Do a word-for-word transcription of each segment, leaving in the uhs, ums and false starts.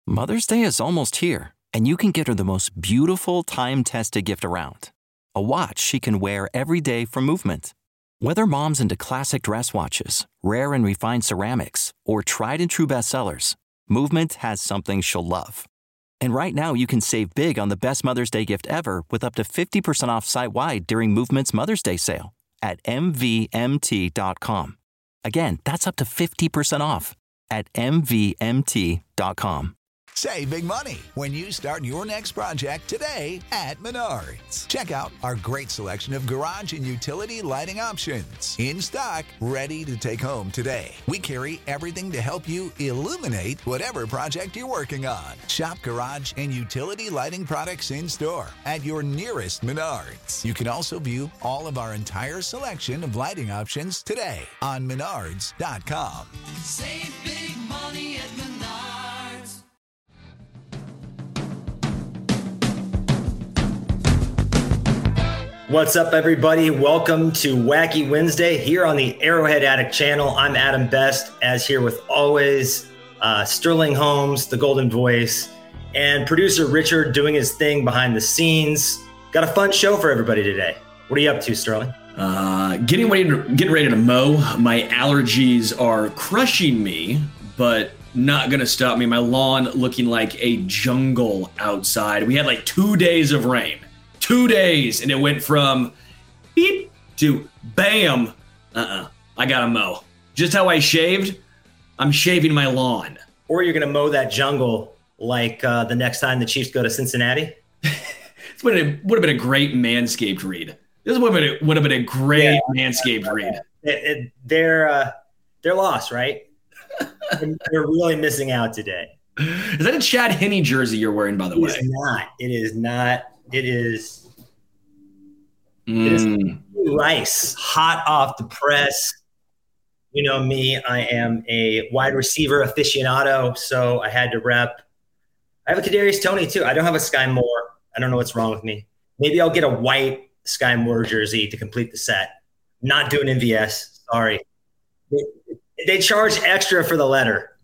Mother's Day is almost here, and you can get her the most beautiful time-tested gift around. A watch she can wear every day from Movement. Whether mom's into classic dress watches, rare and refined ceramics, or tried and true bestsellers, Movement has something she'll love. And right now you can save big on the best Mother's Day gift ever with up to fifty percent off site-wide during Movement's Mother's Day sale at M V M T dot com. Again, that's up to fifty percent off at M V M T dot com. Save big money when you start your next project today at Menards. Check out our great selection of garage and utility lighting options. In stock, ready to take home today. We carry everything to help you illuminate whatever project you're working on. Shop garage and utility lighting products in store at your nearest Menards. You can also view all of our entire selection of lighting options today on Menards dot com. Save big money at Menards. What's up, everybody? Welcome to Wacky Wednesday here on the Arrowhead Addict channel. I'm Adam Best, as here with always, uh, Sterling Holmes, the Golden Voice, and producer Richard doing his thing behind the scenes. Got a fun show for everybody today. What are you up to, Sterling? Uh, getting ready to getting ready to mow. My allergies are crushing me, but not gonna stop me. My lawn looking like a jungle outside. We had like two days of rain. Two days, and it went from beep to bam. Uh-uh. I gotta mow. Just how I shaved, I'm shaving my lawn. Or you're gonna mow that jungle like uh, the next time the Chiefs go to Cincinnati? This would have, would have been a great Manscaped read. This would have been a, would have been a great yeah. Manscaped read. It, it, they're uh, they're lost, right? They're really missing out today. Is that a Chad Henne jersey you're wearing, by the it way? It is not. It is not. It is, mm. it is rice, hot off the press. You know me, I am a wide receiver aficionado, so I had to rep. I have a Kadarius Toney too. I don't have a Sky Moore. I don't know what's wrong with me. Maybe I'll get a white Sky Moore jersey to complete the set. Not doing M V S. Sorry. They, they charge extra for the letter.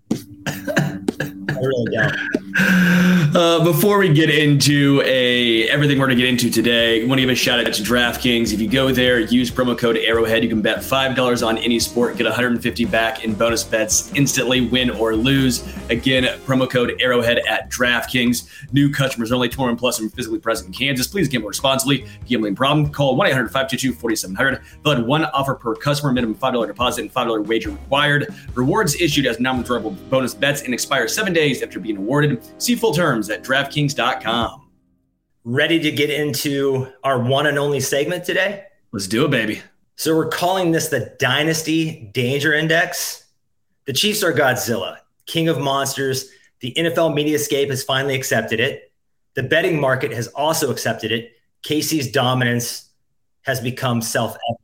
I really don't. Uh, before we get into a everything we're going to get into today, I want to give a shout out to DraftKings. If you go there, use promo code Arrowhead, you can bet five dollars on any sport, get one hundred fifty dollars back in bonus bets instantly, win or lose. Again, promo code Arrowhead at DraftKings. New customers only, twenty-one plus and physically present in Kansas. Please gamble responsibly. Gambling problem? Call one eight hundred five two two four seven zero zero. Valid one offer per customer, minimum five dollars deposit and five dollars wager required. Rewards issued as non-withdrawable bonus bets and expire seven days after being awarded. See full terms at DraftKings dot com. Ready to get into our one and only segment today? Let's do it, baby. So we're calling this the Dynasty Danger Index. The Chiefs are Godzilla, king of monsters. The N F L Mediascape has finally accepted it. The betting market has also accepted it. K C's dominance has become self-evident.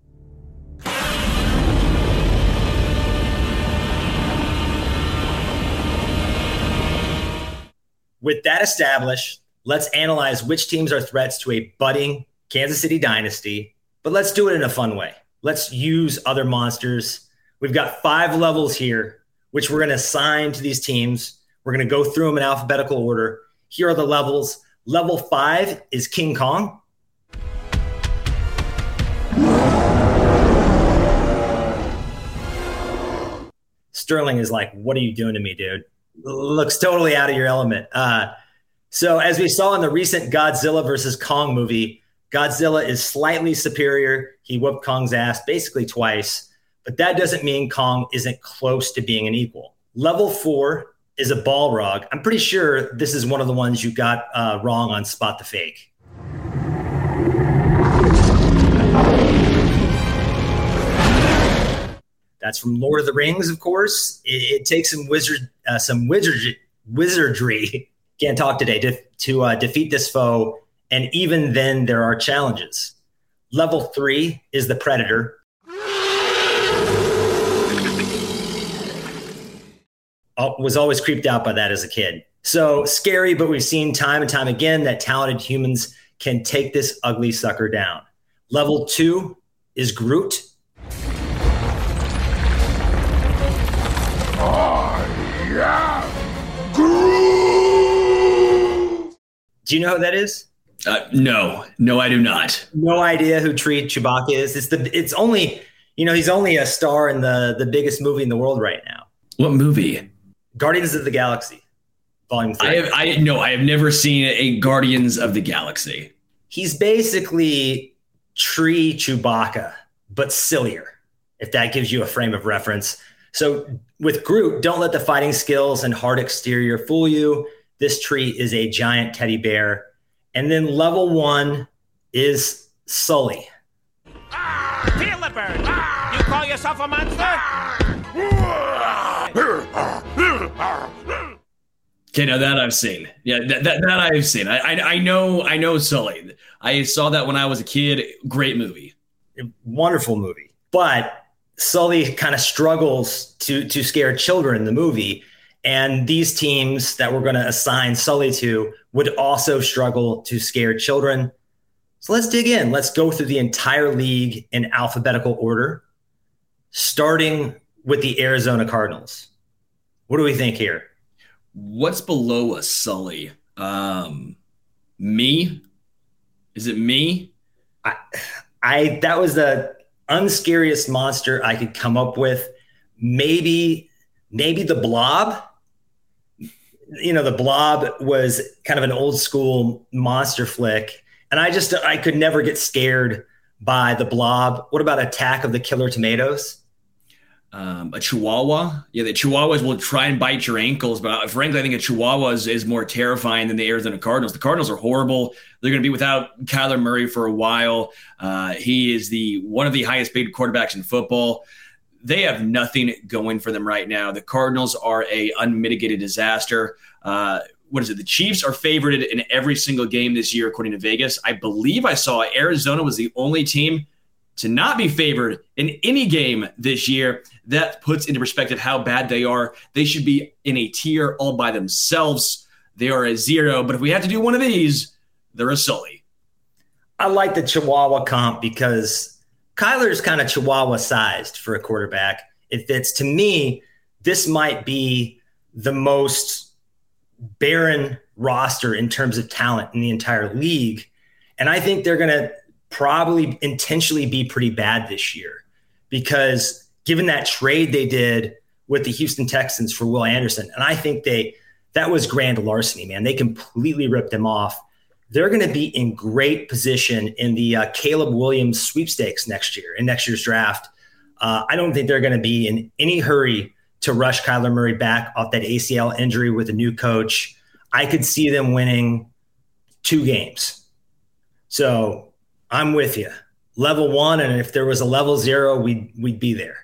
With that established, let's analyze which teams are threats to a budding Kansas City dynasty, but let's do it in a fun way. Let's use other monsters. We've got five levels here, which we're going to assign to these teams. We're going to go through them in alphabetical order. Here are the levels. Level five is King Kong. Sterling is like, what are you doing to me, dude? Looks totally out of your element. Uh, so as we saw in the recent Godzilla versus Kong movie, Godzilla is slightly superior. He whooped Kong's ass basically twice, but that doesn't mean Kong isn't close to being an equal. Level four is a Balrog. I'm pretty sure this is one of the ones you got uh, wrong on Spot the Fake. That's from Lord of the Rings, of course. It, it takes some wizard, uh, some wizard, wizardry. Can't talk today to, to uh, defeat this foe, and even then, there are challenges. Level three is the Predator. I was always creeped out by that as a kid. So scary, but we've seen time and time again that talented humans can take this ugly sucker down. Level two is Groot. I am Groot! Do you know who that is? Uh, no, no, I do not. No idea who Tree Chewbacca is. It's the. It's only, you know, he's only a star in the the biggest movie in the world right now. What movie? Guardians of the Galaxy, Volume Three. I have. I no. I have never seen a Guardians of the Galaxy. He's basically Tree Chewbacca, but sillier, if that gives you a frame of reference. So with Groot, don't let the fighting skills and hard exterior fool you. This tree is a giant teddy bear. And then level one is Sully. Ah, feel the bird. Ah, you call yourself a monster? Okay, now that I've seen. Yeah, that, that, that I've seen. I, I I know I know Sully. I saw that when I was a kid. Great movie. Wonderful movie. But Sully kind of struggles to to scare children in the movie. And these teams that we're going to assign Sully to would also struggle to scare children. So let's dig in. Let's go through the entire league in alphabetical order, starting with the Arizona Cardinals. What do we think here? What's below a Sully? Um, me? Is it me? I, I that was the unscariest monster I could come up with. Maybe, maybe the Blob. You know, the Blob was kind of an old school monster flick. And I just, I could never get scared by the Blob. What about Attack of the Killer Tomatoes? Um, a Chihuahua. Yeah, the Chihuahuas will try and bite your ankles. But frankly, I think a Chihuahua is, is more terrifying than the Arizona Cardinals. The Cardinals are horrible. They're going to be without Kyler Murray for a while. Uh, he is the one of the highest paid quarterbacks in football. They have nothing going for them right now. The Cardinals are a unmitigated disaster. Uh, what is it? The Chiefs are favored in every single game this year, according to Vegas. I believe I saw Arizona was the only team to not be favored in any game this year. That puts into perspective how bad they are. They should be in a tier all by themselves. They are a zero. But if we have to do one of these, they're a Sully. I like the Chihuahua comp because Kyler's kind of Chihuahua sized for a quarterback. It fits. To me, this might be the most barren roster in terms of talent in the entire league. And I think they're going to probably intentionally be pretty bad this year because given that trade they did with the Houston Texans for Will Anderson, and I think they that was grand larceny, man. They completely ripped them off. They're going to be in great position in the uh, Caleb Williams sweepstakes next year, in next year's draft. Uh, I don't think they're going to be in any hurry to rush Kyler Murray back off that A C L injury with a new coach. I could see them winning two games. So I'm with you. Level one, and if there was a level zero, we'd, we'd be there.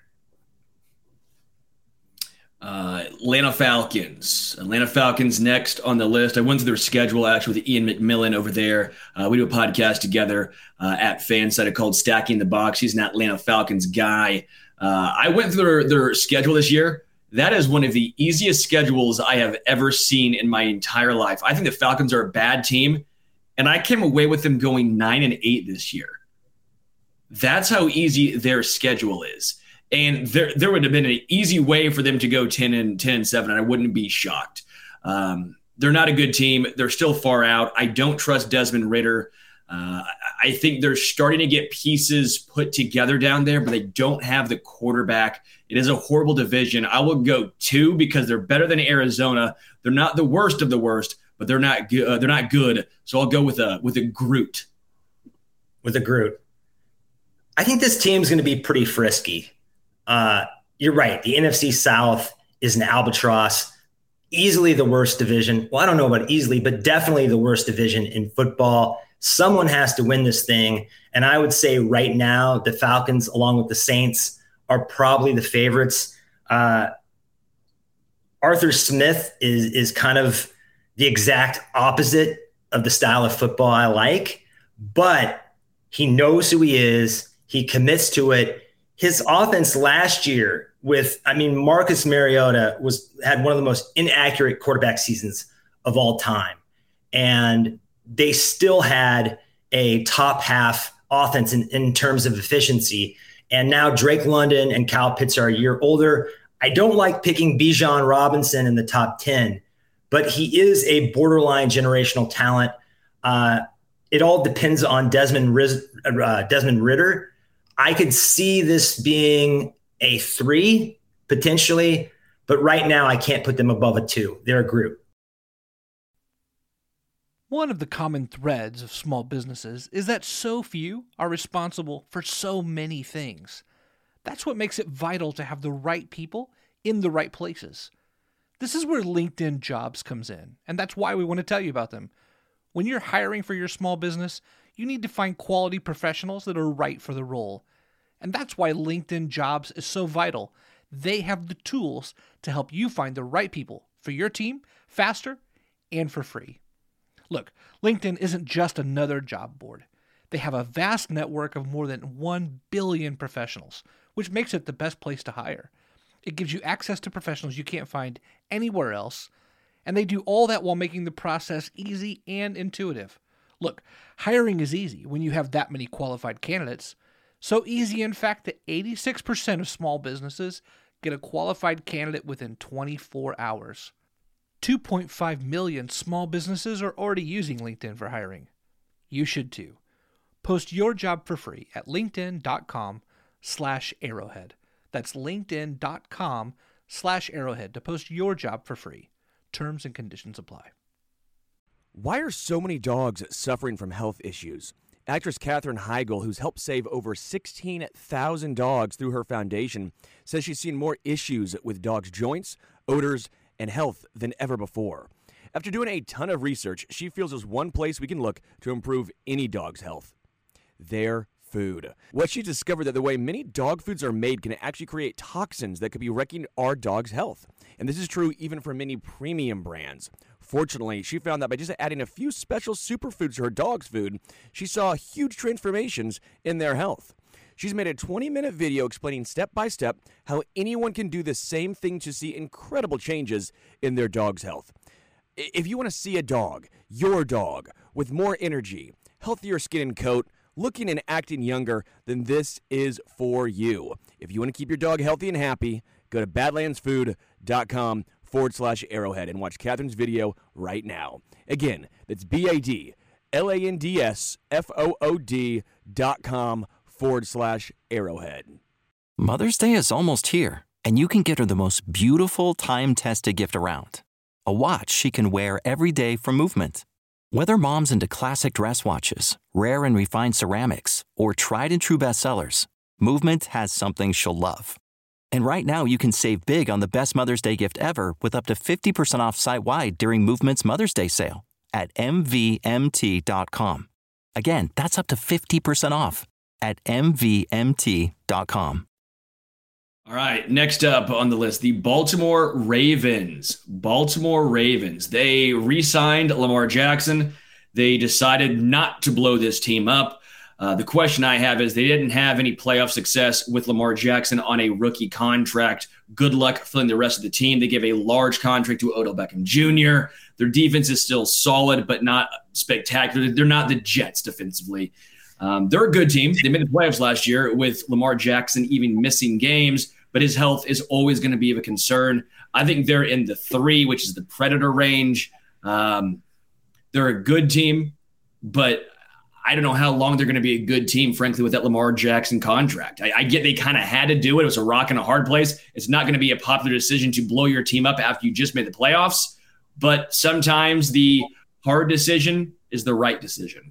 Uh, Atlanta Falcons. Atlanta Falcons next on the list. I went through their schedule actually with Ian McMillan over there. Uh, we do a podcast together uh, at Fanside called Stacking the Box. He's an Atlanta Falcons guy. Uh, I went through their, their schedule this year. That is one of the easiest schedules I have ever seen in my entire life. I think the Falcons are a bad team, and I came away with them going nine and eight this year. That's how easy their schedule is. And there, there would have been an easy way for them to go ten and ten and seven, and I wouldn't be shocked. Um, they're not a good team. They're still far out. I don't trust Desmond Ridder. Uh, I think they're starting to get pieces put together down there, but they don't have the quarterback. It is a horrible division. I will go two because they're better than Arizona. They're not the worst of the worst, but they're not good. Uh, they're not good. So I'll go with a with a Groot. With a Groot. I think this team's going to be pretty frisky. Uh, you're right. The N F C South is an albatross, easily the worst division. Well, I don't know about easily, but definitely the worst division in football. Someone has to win this thing. And I would say right now, the Falcons, along with the Saints, are probably the favorites. Uh, Arthur Smith is, is kind of the exact opposite of the style of football I like, but he knows who he is. He commits to it. His offense last year with, I mean, Marcus Mariota was had one of the most inaccurate quarterback seasons of all time. And they still had a top half offense in, in terms of efficiency. And now Drake London and Kyle Pitts are a year older. I don't like picking Bijan Robinson in the top ten, but he is a borderline generational talent. Uh, it all depends on Desmond Riz, uh, Desmond Ridder. I could see this being a three potentially, but right now I can't put them above a two. They're a group. One of the common threads of small businesses is that so few are responsible for so many things. That's what makes it vital to have the right people in the right places. This is where LinkedIn Jobs comes in, and that's why we want to tell you about them. When you're hiring for your small business, you need to find quality professionals that are right for the role. And that's why LinkedIn Jobs is so vital. They have the tools to help you find the right people for your team faster and for free. Look, LinkedIn isn't just another job board. They have a vast network of more than one billion professionals, which makes it the best place to hire. It gives you access to professionals you can't find anywhere else, and they do all that while making the process easy and intuitive. Look, hiring is easy when you have that many qualified candidates. So easy, in fact, that eighty-six percent of small businesses get a qualified candidate within twenty-four hours. two point five million small businesses are already using LinkedIn for hiring. You should too. Post your job for free at linkedin.com slash arrowhead. That's linkedin.com slash arrowhead to post your job for free. Terms and conditions apply. Why are so many dogs suffering from health issues? Actress Katherine Heigl, who's helped save over sixteen thousand dogs through her foundation, says she's seen more issues with dogs' joints, odors, and health than ever before. After doing a ton of research, she feels there's one place we can look to improve any dog's health: their food. What she discovered that the way many dog foods are made can actually create toxins that could be wrecking our dog's health. And this is true even for many premium brands. Fortunately, she found that by just adding a few special superfoods to her dog's food, she saw huge transformations in their health. She's made a twenty-minute video explaining step by step how anyone can do the same thing to see incredible changes in their dog's health. If you want to see a dog, your dog, with more energy, healthier skin and coat, looking and acting younger, then this is for you. If you want to keep your dog healthy and happy, go to badlandsfood.com forward slash arrowhead and watch Katherine's video right now. Again, that's B-A-D-L-A-N-D-S-F-O-O-D dot com forward slash arrowhead. Mother's Day is almost here, and you can get her the most beautiful time-tested gift around. A watch she can wear every day from Movement. Whether mom's into classic dress watches, rare and refined ceramics, or tried and true bestsellers, Movement has something she'll love. And right now you can save big on the best Mother's Day gift ever with up to fifty percent off site-wide during Movement's Mother's Day sale at M V M T dot com. Again, that's up to fifty percent off at M V M T dot com. All right, next up on the list, the Baltimore Ravens. Baltimore Ravens. They re-signed Lamar Jackson. They decided not to blow this team up. Uh, the question I have is they didn't have any playoff success with Lamar Jackson on a rookie contract. Good luck filling the rest of the team. They gave a large contract to Odell Beckham Junior Their defense is still solid, but not spectacular. They're not the Jets defensively. Um, they're a good team. They made the playoffs last year with Lamar Jackson even missing games, but his health is always going to be of a concern. I think they're in the three, which is the Predator range. Um, they're a good team, but I don't know how long they're going to be a good team, frankly, with that Lamar Jackson contract. I, I get they kind of had to do it. It was a rock and a hard place. It's not going to be a popular decision to blow your team up after you just made the playoffs, but sometimes the hard decision is the right decision.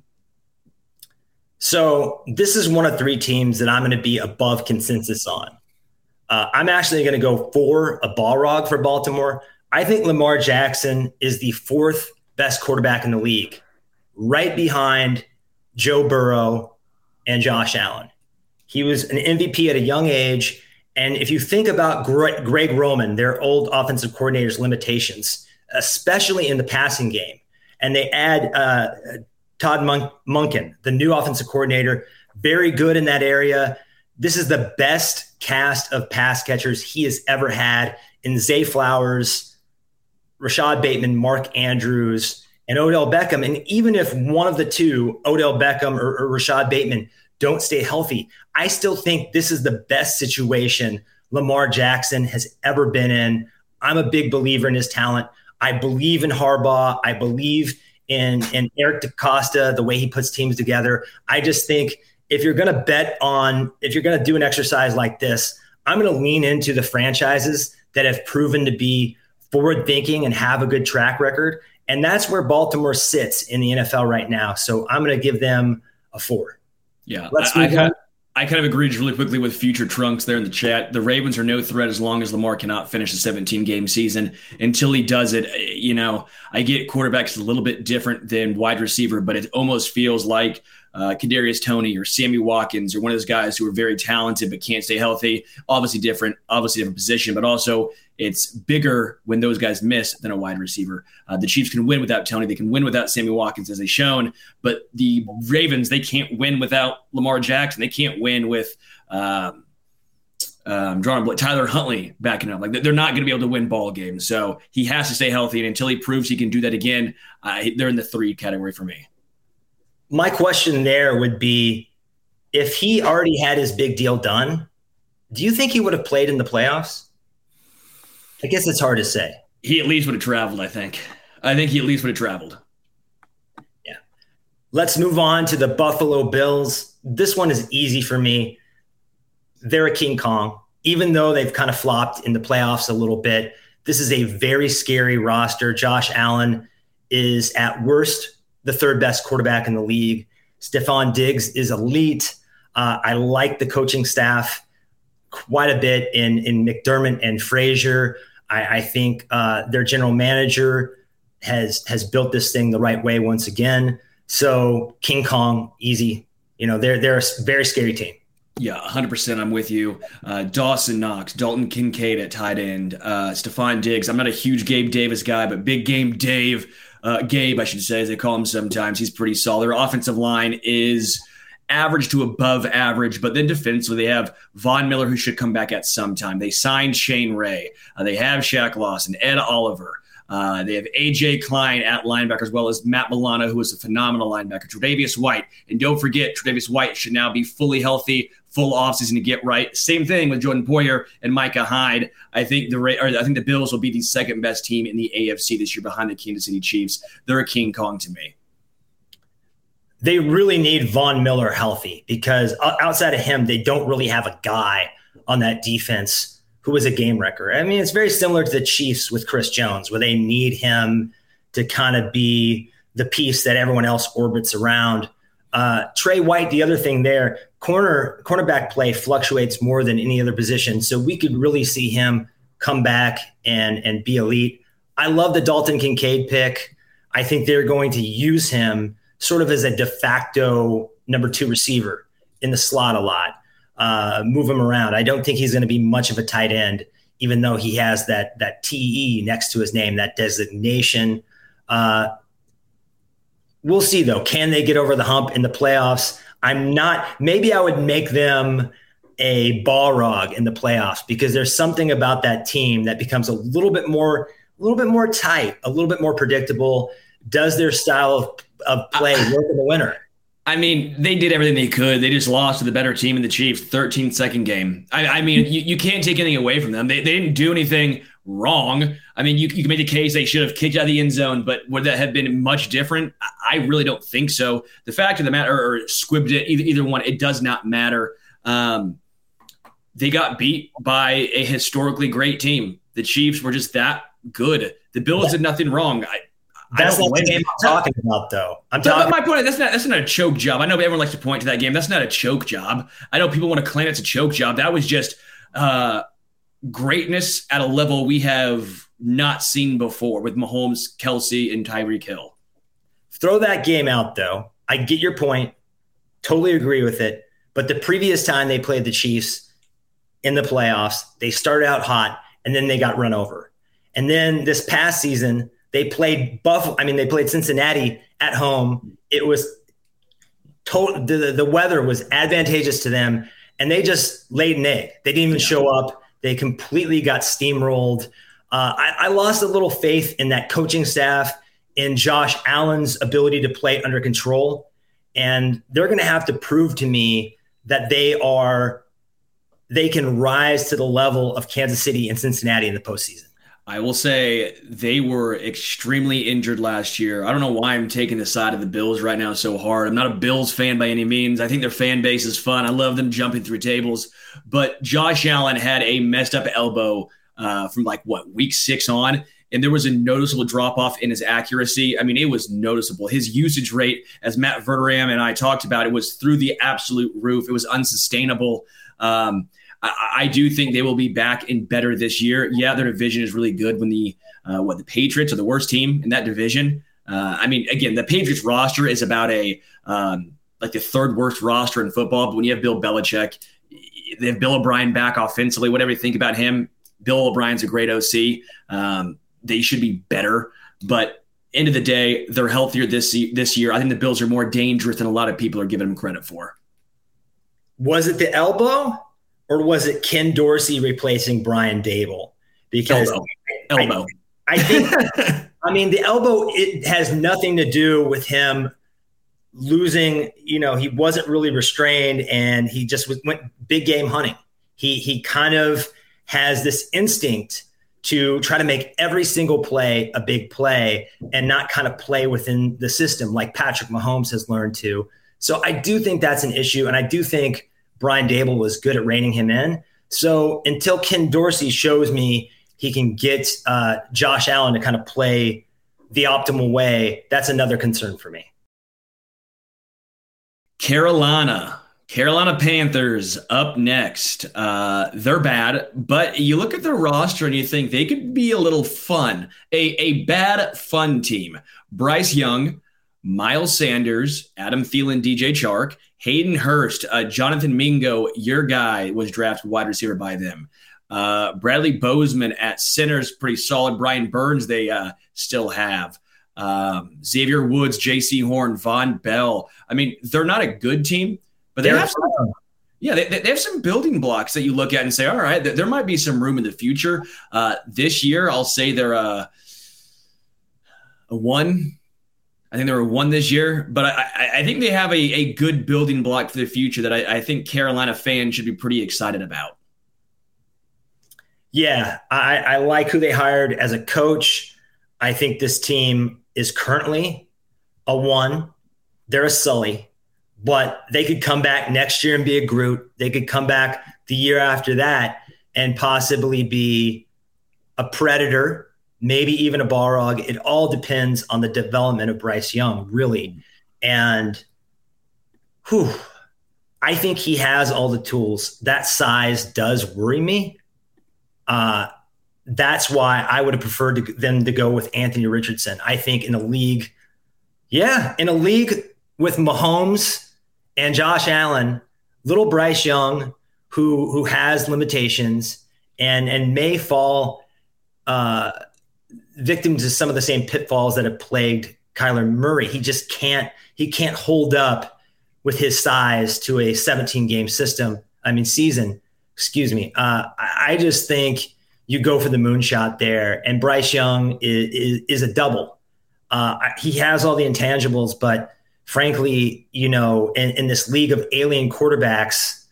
So this is one of three teams that I'm going to be above consensus on. Uh, I'm actually going to go for a Balrog for Baltimore. I think Lamar Jackson is the fourth best quarterback in the league, right behind Joe Burrow and Josh Allen. He was an M V P at a young age. And if you think about Greg, Greg Roman, their old offensive coordinator's limitations, especially in the passing game, and they add uh, Todd Monk- Monken, the new offensive coordinator, very good in that area. This is the best cast of pass catchers he has ever had in Zay Flowers, Rashad Bateman, Mark Andrews, and Odell Beckham. And even if one of the two, Odell Beckham or, or Rashad Bateman, don't stay healthy, I still think this is the best situation Lamar Jackson has ever been in. I'm a big believer in his talent. I believe in Harbaugh. I believe in, in Eric DaCosta, the way he puts teams together. I just think if you're going to bet on, if you're going to do an exercise like this, I'm going to lean into the franchises that have proven to be forward thinking and have a good track record. And that's where Baltimore sits in the N F L right now. So I'm going to give them a four. Yeah. Let's I, move I, on. I kind of agreed really quickly with Future Trunks there in the chat. The Ravens are no threat as long as Lamar cannot finish a seventeen-game season. Until he does it, you know, I get quarterbacks a little bit different than wide receiver, but it almost feels like uh, Kadarius Toney or Sammy Watkins or one of those guys who are very talented but can't stay healthy. Obviously different, obviously different position, but also it's bigger when those guys miss than a wide receiver. Uh, the Chiefs can win without Toney. They can win without Sammy Watkins, as they've shown. But the Ravens, they can't win without Lamar Jackson. They can't win with um, um, drawing Tyler Huntley backing up. Like they're not going to be able to win ball games. So he has to stay healthy. And until he proves he can do that again, uh, they're in the three category for me. My question there would be, if he already had his big deal done, do you think he would have played in the playoffs? I guess it's hard to say. He at least would have traveled, I think. I think he at least would have traveled. Yeah. Let's move on to the Buffalo Bills. This one is easy for me. They're a King Kong. Even though they've kind of flopped in the playoffs a little bit, this is a very scary roster. Josh Allen is at worst the third best quarterback in the league. Stephon Diggs is elite. Uh, I like the coaching staff quite a bit in, in McDermott and Frazier. I, I think uh, their general manager has has built this thing the right way once again. So King Kong, easy. You know, they're they're a very scary team. Yeah, one hundred percent. I'm with you. Uh, Dawson Knox, Dalton Kincaid at tight end, uh, Stephon Diggs. I'm not a huge Gabe Davis guy, but big game Dave, uh, Gabe, I should say, as they call him sometimes. He's pretty solid. Their offensive line is average to above average, but then defensively, they have Von Miller, who should come back at some time. They signed Shane Ray. Uh, they have Shaq Lawson, Ed Oliver. Uh, they have A J Klein at linebacker, as well as Matt Milano, who is a phenomenal linebacker. Tre'Davious White. And don't forget, Tre'Davious White should now be fully healthy, full offseason to get right. Same thing with Jordan Poyer and Micah Hyde. I think the or I think the Bills will be the second best team in the A F C this year behind the Kansas City Chiefs. They're a King Kong to me. They really need Von Miller healthy, because outside of him, they don't really have a guy on that defense who is a game wrecker. I mean, it's very similar to the Chiefs with Chris Jones, where they need him to kind of be the piece that everyone else orbits around. Uh, Trey White, the other thing there, corner cornerback play fluctuates more than any other position, so we could really see him come back and and be elite. I love the Dalton Kincaid pick. I think they're going to use him sort of as a de facto number two receiver in the slot a lot, uh, move him around. I don't think he's going to be much of a tight end, even though he has that that T E next to his name, that designation. Uh, we'll see, though. Can they get over the hump in the playoffs? I'm not – maybe I would make them a Balrog in the playoffs, because there's something about that team that becomes a little bit more a little bit more tight, a little bit more predictable. Does their style of of play work in the winter? I mean, they did everything they could. They just lost to the better team in the Chiefs, thirteen second game. I, I mean, you, you can't take anything away from them. They, they didn't do anything wrong. I mean, you, you can make the case they should have kicked out of the end zone, but would that have been much different? I really don't think so. The fact of the matter, or, or squibbed it, either, either one, it does not matter. Um, they got beat by a historically great team. The Chiefs were just that good. The Bills did nothing wrong. I, That's not the game I'm talking about, though. I'm but, talking. But my point, that's not that's not a choke job. I know everyone likes to point to that game. That's not a choke job. I know people want to claim it's a choke job. That was just uh, greatness at a level we have not seen before with Mahomes, Kelsey, and Tyreek Hill. Throw that game out, though. I get your point. Totally agree with it. But the previous time they played the Chiefs in the playoffs, they started out hot, and then they got run over. And then this past season, they played Buffalo. I mean, they played Cincinnati at home. It was total. The, the weather was advantageous to them, and they just laid an egg. They didn't even show up. They completely got steamrolled. Uh, I, I lost a little faith in that coaching staff, in Josh Allen's ability to play under control, and they're going to have to prove to me that they are. They can rise to the level of Kansas City and Cincinnati in the postseason. I will say they were extremely injured last year. I don't know why I'm taking the side of the Bills right now so hard. I'm not a Bills fan by any means. I think their fan base is fun. I love them jumping through tables. But Josh Allen had a messed up elbow uh, from like, what, week six on? And there was a noticeable drop-off in his accuracy. I mean, it was noticeable. His usage rate, as Matt Verderam and I talked about, it was through the absolute roof. It was unsustainable. Um I do think they will be back and better this year. Yeah, their division is really good when the uh, what the Patriots are the worst team in that division. Uh, I mean, again, the Patriots roster is about a um, like the third worst roster in football. But when you have Bill Belichick, they have Bill O'Brien back offensively. Whatever you think about him, Bill O'Brien's a great O C. Um, they should be better. But end of the day, they're healthier this this year. I think the Bills are more dangerous than a lot of people are giving them credit for. Was it the elbow? Or was it Ken Dorsey replacing Brian Dable? Because elbow. elbow. I, I think, I mean, the elbow, it has nothing to do with him losing. You know, he wasn't really restrained and he just was, went big game hunting. He, he kind of has this instinct to try to make every single play a big play and not kind of play within the system like Patrick Mahomes has learned to. So I do think that's an issue. And I do think Brian Dable was good at reining him in. So until Ken Dorsey shows me he can get uh, Josh Allen to kind of play the optimal way, that's another concern for me. Carolina. Carolina Panthers up next. Uh, they're bad, but you look at their roster and you think they could be a little fun. A, a bad, fun team. Bryce Young, Miles Sanders, Adam Thielen, D J Chark, Hayden Hurst, uh, Jonathan Mingo, your guy, was drafted wide receiver by them. Uh, Bradley Bozeman at center is pretty solid. Brian Burns they uh, still have. Um, Xavier Woods, J C Horn, Von Bell. I mean, they're not a good team, but they They're have some, yeah, they, they have some building blocks that you look at and say, all right, th- there might be some room in the future. Uh, this year, I'll say they're a, a one. I think they were one this year, but I, I think they have a, a good building block for the future that I, I think Carolina fans should be pretty excited about. Yeah, I, I like who they hired as a coach. I think this team is currently a one. They're a Sully, but they could come back next year and be a Groot. They could come back the year after that and possibly be a Predator, maybe even a Balrog. It all depends on the development of Bryce Young, really. And whew, I think he has all the tools. That size does worry me. Uh, that's why I would have preferred to, them to go with Anthony Richardson. I think in a league, yeah, in a league with Mahomes and Josh Allen, little Bryce Young, who who has limitations and and may fall uh, – victim to some of the same pitfalls that have plagued Kyler Murray. He just can't, he can't hold up with his size to a seventeen game system. I mean, season, excuse me. Uh, I just think you go for the moonshot there, and Bryce Young is, is, is a double. Uh, he has all the intangibles, but frankly, you know, in, in this league of alien quarterbacks,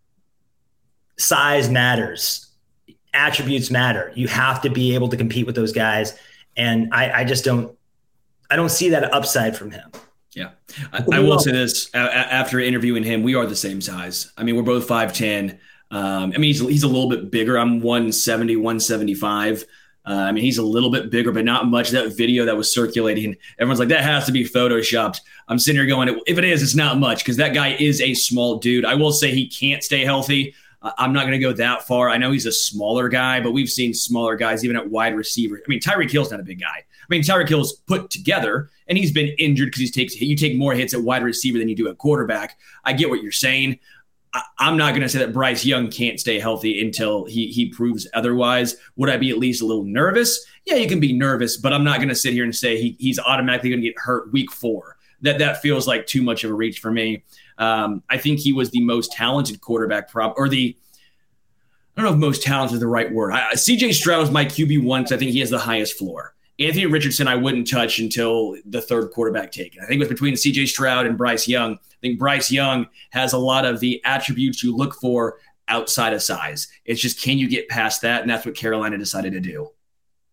size matters. Attributes matter. You have to be able to compete with those guys. And I, I just don't, I don't see that upside from him. Yeah. I, I will say this, after interviewing him, we are the same size. I mean, we're both five ten. Um, I mean, he's, he's a little bit bigger. I'm one seventy, one seventy-five. Uh, I mean, he's a little bit bigger, but not much. That video that was circulating, everyone's like, that has to be Photoshopped. I'm sitting here going, if it is, it's not much, because that guy is a small dude. I will say he can't stay healthy. I'm not going to go that far. I know he's a smaller guy, but we've seen smaller guys even at wide receiver. I mean, Tyreek Hill's not a big guy. I mean, Tyreek Hill's put together, and he's been injured because he takes you take more hits at wide receiver than you do at quarterback. I get what you're saying. I, I'm not going to say that Bryce Young can't stay healthy until he he proves otherwise. Would I be at least a little nervous? Yeah, you can be nervous, but I'm not going to sit here and say he, he's automatically going to get hurt week four. That that feels like too much of a reach for me. Um, I think he was the most talented quarterback prop, or the, I don't know if most talented is the right word. I, C J Stroud is my Q B one because I think he has the highest floor. Anthony Richardson, I wouldn't touch until the third quarterback taken. I think it was between C J Stroud and Bryce Young. I think Bryce Young has a lot of the attributes you look for outside of size. It's just, can you get past that? And that's what Carolina decided to do.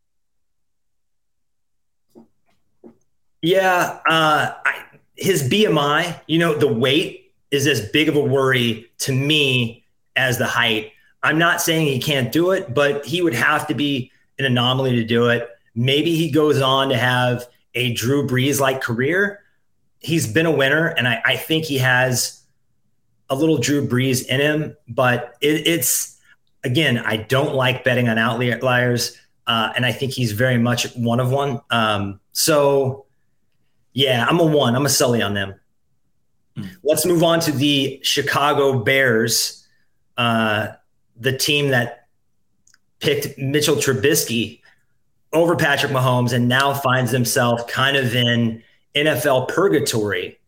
Yeah. Uh, I, his B M I, you know, the weight is as big of a worry to me as the height. I'm not saying he can't do it, but he would have to be an anomaly to do it. Maybe he goes on to have a Drew Brees-like career. He's been a winner, and I, I think he has a little Drew Brees in him. But it, it's, again, I don't like betting on outliers, uh, and I think he's very much one of one. Um, so, yeah, I'm a one. I'm a Sully on them. Mm. Let's move on to the Chicago Bears, uh, the team that picked Mitchell Trubisky over Patrick Mahomes and now finds themselves kind of in N F L purgatory.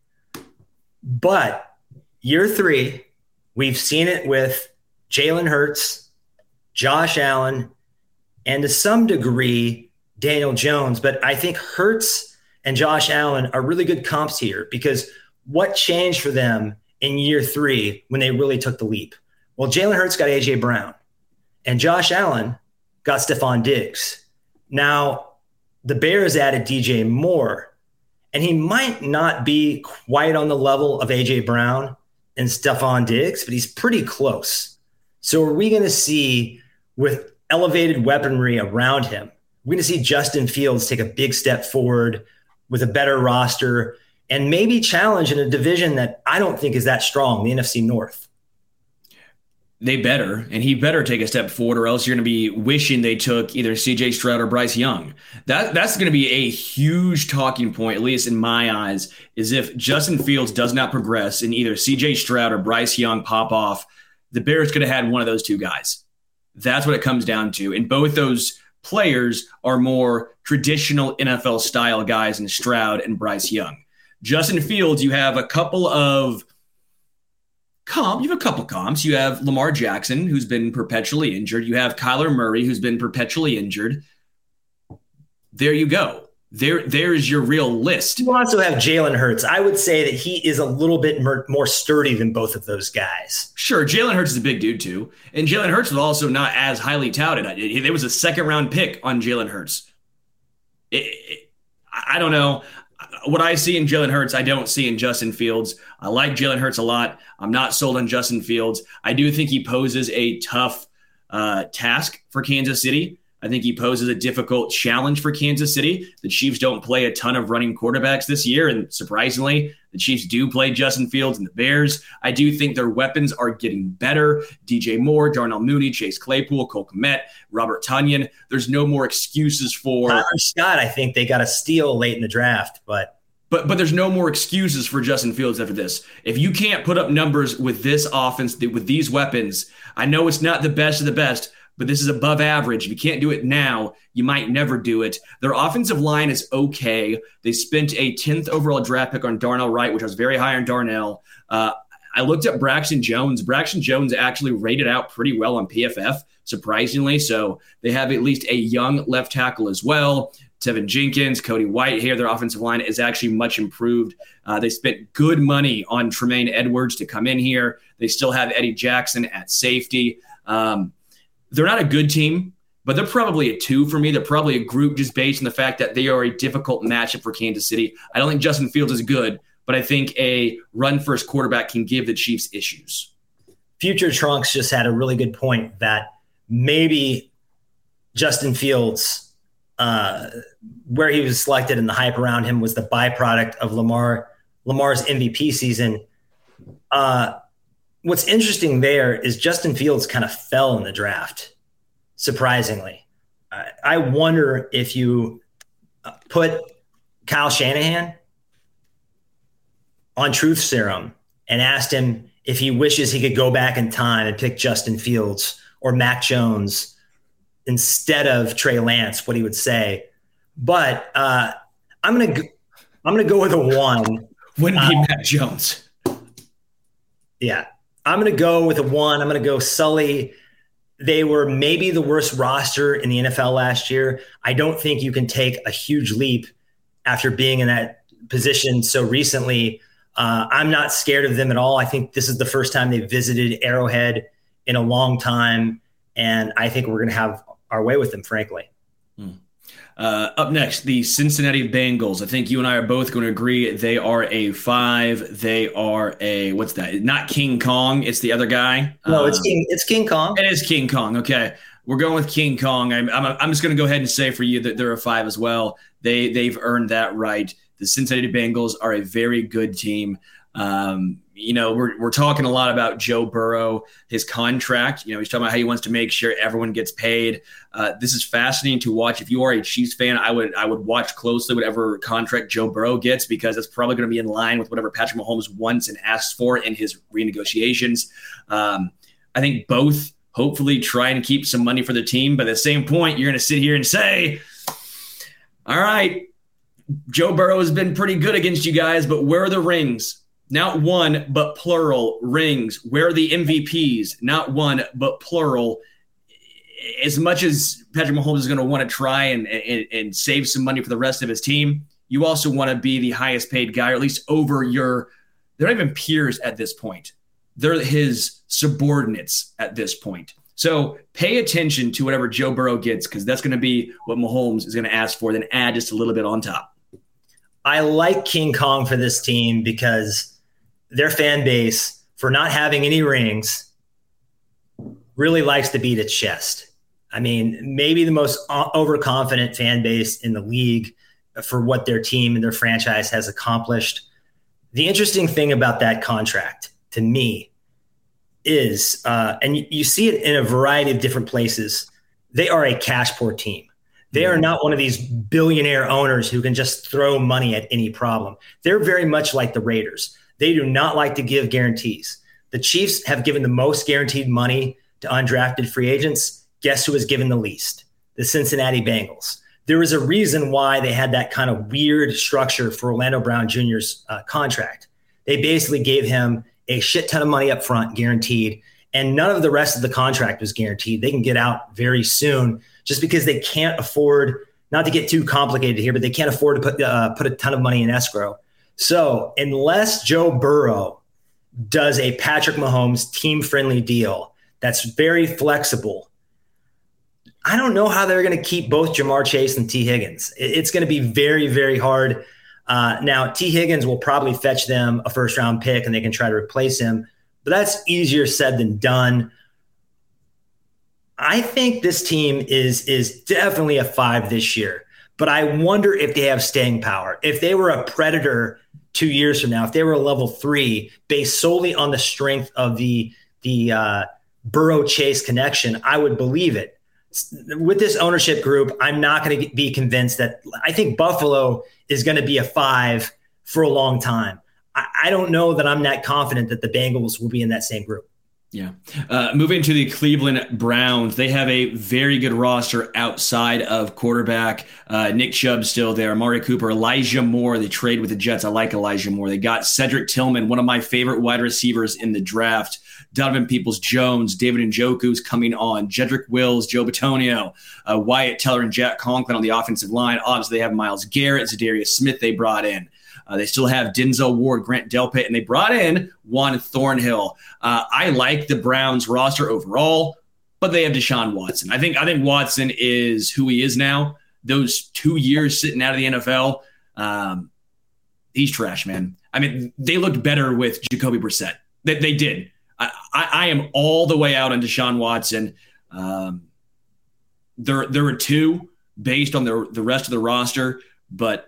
But year three, we've seen it with Jalen Hurts, Josh Allen, and to some degree, Daniel Jones. But I think Hurts and Josh Allen are really good comps here, because what changed for them in year three when they really took the leap? Well, Jalen Hurts got A J Brown, and Josh Allen got Stephon Diggs. Now, the Bears added D J Moore, and he might not be quite on the level of A J Brown and Stephon Diggs, but he's pretty close. So are we going to see, with elevated weaponry around him, we're going to see Justin Fields take a big step forward with a better roster and maybe challenge in a division that I don't think is that strong, the N F C North? They better, and he better take a step forward, or else you're going to be wishing they took either C J Stroud or Bryce Young. That That's going to be a huge talking point, at least in my eyes, is if Justin Fields does not progress and either C J Stroud or Bryce Young pop off, the Bears could have had one of those two guys. That's what it comes down to. And both those players are more traditional N F L-style guys in Stroud and Bryce Young. Justin Fields, you have a couple of Comp, you have a couple comps. You have Lamar Jackson, who's been perpetually injured. You have Kyler Murray, who's been perpetually injured. There you go. There, there's your real list. You also have Jalen Hurts. I would say that he is a little bit more, more sturdy than both of those guys. Sure, Jalen Hurts is a big dude too. And Jalen Hurts was also not as highly touted. There was a second-round pick on Jalen Hurts. It, it, I don't know. What I see in Jalen Hurts, I don't see in Justin Fields. I like Jalen Hurts a lot. I'm not sold on Justin Fields. I do think he poses a tough uh, task for Kansas City. I think he poses a difficult challenge for Kansas City. The Chiefs don't play a ton of running quarterbacks this year, and surprisingly, the Chiefs do play Justin Fields and the Bears. I do think their weapons are getting better. D J Moore, Darnell Mooney, Chase Claypool, Cole Kmet, Robert Tonyan. There's no more excuses for Tyler Scott. I think they got a steal late in the draft, but But but there's no more excuses for Justin Fields after this. If you can't put up numbers with this offense, with these weapons, I know it's not the best of the best, but this is above average. If you can't do it now, you might never do it. Their offensive line is okay. They spent a tenth overall draft pick on Darnell Wright, which I was very high on Darnell. Uh, I looked at Braxton Jones. Braxton Jones actually rated out pretty well on P F F, surprisingly. So they have at least a young left tackle as well. Tevin Jenkins, Cody Whitehair, their offensive line is actually much improved. Uh, they spent good money on Tremaine Edwards to come in here. They still have Eddie Jackson at safety. Um, they're not a good team, but they're probably a two for me. They're probably a group just based on the fact that they are a difficult matchup for Kansas City. I don't think Justin Fields is good, but I think a run-first quarterback can give the Chiefs issues. Future Trunks just had a really good point that maybe Justin Fields – Uh, where he was selected and the hype around him was the byproduct of Lamar Lamar's M V P season. Uh, what's interesting there is Justin Fields kind of fell in the draft, surprisingly. I, I wonder if you put Kyle Shanahan on Truth Serum and asked him if he wishes he could go back in time and pick Justin Fields or Mac Jones instead of Trey Lance, what he would say. But uh, I'm gonna go, I'm gonna go with a one. Wouldn't be uh, Mac Jones. Yeah, I'm gonna go with a one. I'm gonna go Sully. They were maybe the worst roster in the N F L last year. I don't think you can take a huge leap after being in that position so recently. Uh, I'm not scared of them at all. I think this is the first time they visited Arrowhead in a long time, and I think we're gonna have our way with them, frankly. Hmm. Uh, up next, the Cincinnati Bengals. I think you and I are both going to agree they are a five. They are a, what's that? Not King Kong. It's the other guy. No, it's um, King. It's King Kong. It is King Kong. Okay. We're going with King Kong. I'm, I'm, I'm just going to go ahead and say for you that they're a five as well. They, they've earned that right. The Cincinnati Bengals are a very good team. Um, you know, we're we're talking a lot about Joe Burrow, his contract. You know, he's talking about how he wants to make sure everyone gets paid. Uh, this is fascinating to watch. If you are a Chiefs fan, I would I would watch closely whatever contract Joe Burrow gets, because it's probably going to be in line with whatever Patrick Mahomes wants and asks for in his renegotiations. Um, I think both hopefully try and keep some money for the team, but at the same point, you're going to sit here and say, all right, Joe Burrow has been pretty good against you guys, but where are the rings? Not one, but plural rings. Where are the M V Ps? Not one, but plural. As much as Patrick Mahomes is going to want to try and, and, and save some money for the rest of his team, you also want to be the highest paid guy, or at least over your – they're not even peers at this point. They're his subordinates at this point. So pay attention to whatever Joe Burrow gets, because that's going to be what Mahomes is going to ask for, then add just a little bit on top. I like King Kong for this team because – their fan base, for not having any rings, really likes to beat its chest. I mean, maybe the most overconfident fan base in the league for what their team and their franchise has accomplished. The interesting thing about that contract, to me, is, uh, and you, you see it in a variety of different places, they are a cash poor team. They are not one of these billionaire owners who can just throw money at any problem. They're very much like the Raiders. They do not like to give guarantees. The Chiefs have given the most guaranteed money to undrafted free agents. Guess who has given the least? The Cincinnati Bengals. There is a reason why they had that kind of weird structure for Orlando Brown Junior's uh, contract. They basically gave him a shit ton of money up front, guaranteed, and none of the rest of the contract was guaranteed. They can get out very soon just because they can't afford, not to get too complicated here, but they can't afford to put uh, put a ton of money in escrow. So unless Joe Burrow does a Patrick Mahomes team-friendly deal that's very flexible, I don't know how they're going to keep both Jamar Chase and T. Higgins. It's going to be very, very hard. Uh, now, T. Higgins will probably fetch them a first-round pick, and they can try to replace him, but that's easier said than done. I think this team is is definitely a five this year, but I wonder if they have staying power. If they were a predator two years from now, if they were a level three based solely on the strength of the the uh, Burrow Chase connection, I would believe it. With this ownership group, I'm not going to be convinced that I think Buffalo is going to be a five for a long time. I, I don't know that I'm that confident that the Bengals will be in that same group. Yeah. Uh, moving to the Cleveland Browns, they have a very good roster outside of quarterback. Uh, Nick Chubb's still there. Amari Cooper, Elijah Moore. They trade with the Jets. I like Elijah Moore. They got Cedric Tillman, one of my favorite wide receivers in the draft. Donovan Peoples-Jones, David Njoku's coming on. Jedrick Wills, Joe Bitonio, uh, Wyatt Teller, and Jack Conklin on the offensive line. Obviously, they have Myles Garrett, Zadarius Smith they brought in. Uh, they still have Denzel Ward, Grant Delpit, and they brought in Juan Thornhill. Uh, I like the Browns roster overall, but they have Deshaun Watson. I think I think Watson is who he is now. Those two years sitting out of the N F L, um, he's trash, man. I mean, they looked better with Jacoby Brissett. They, they did. I, I, I am all the way out on Deshaun Watson. Um, there, there are two based on the, the rest of the roster, but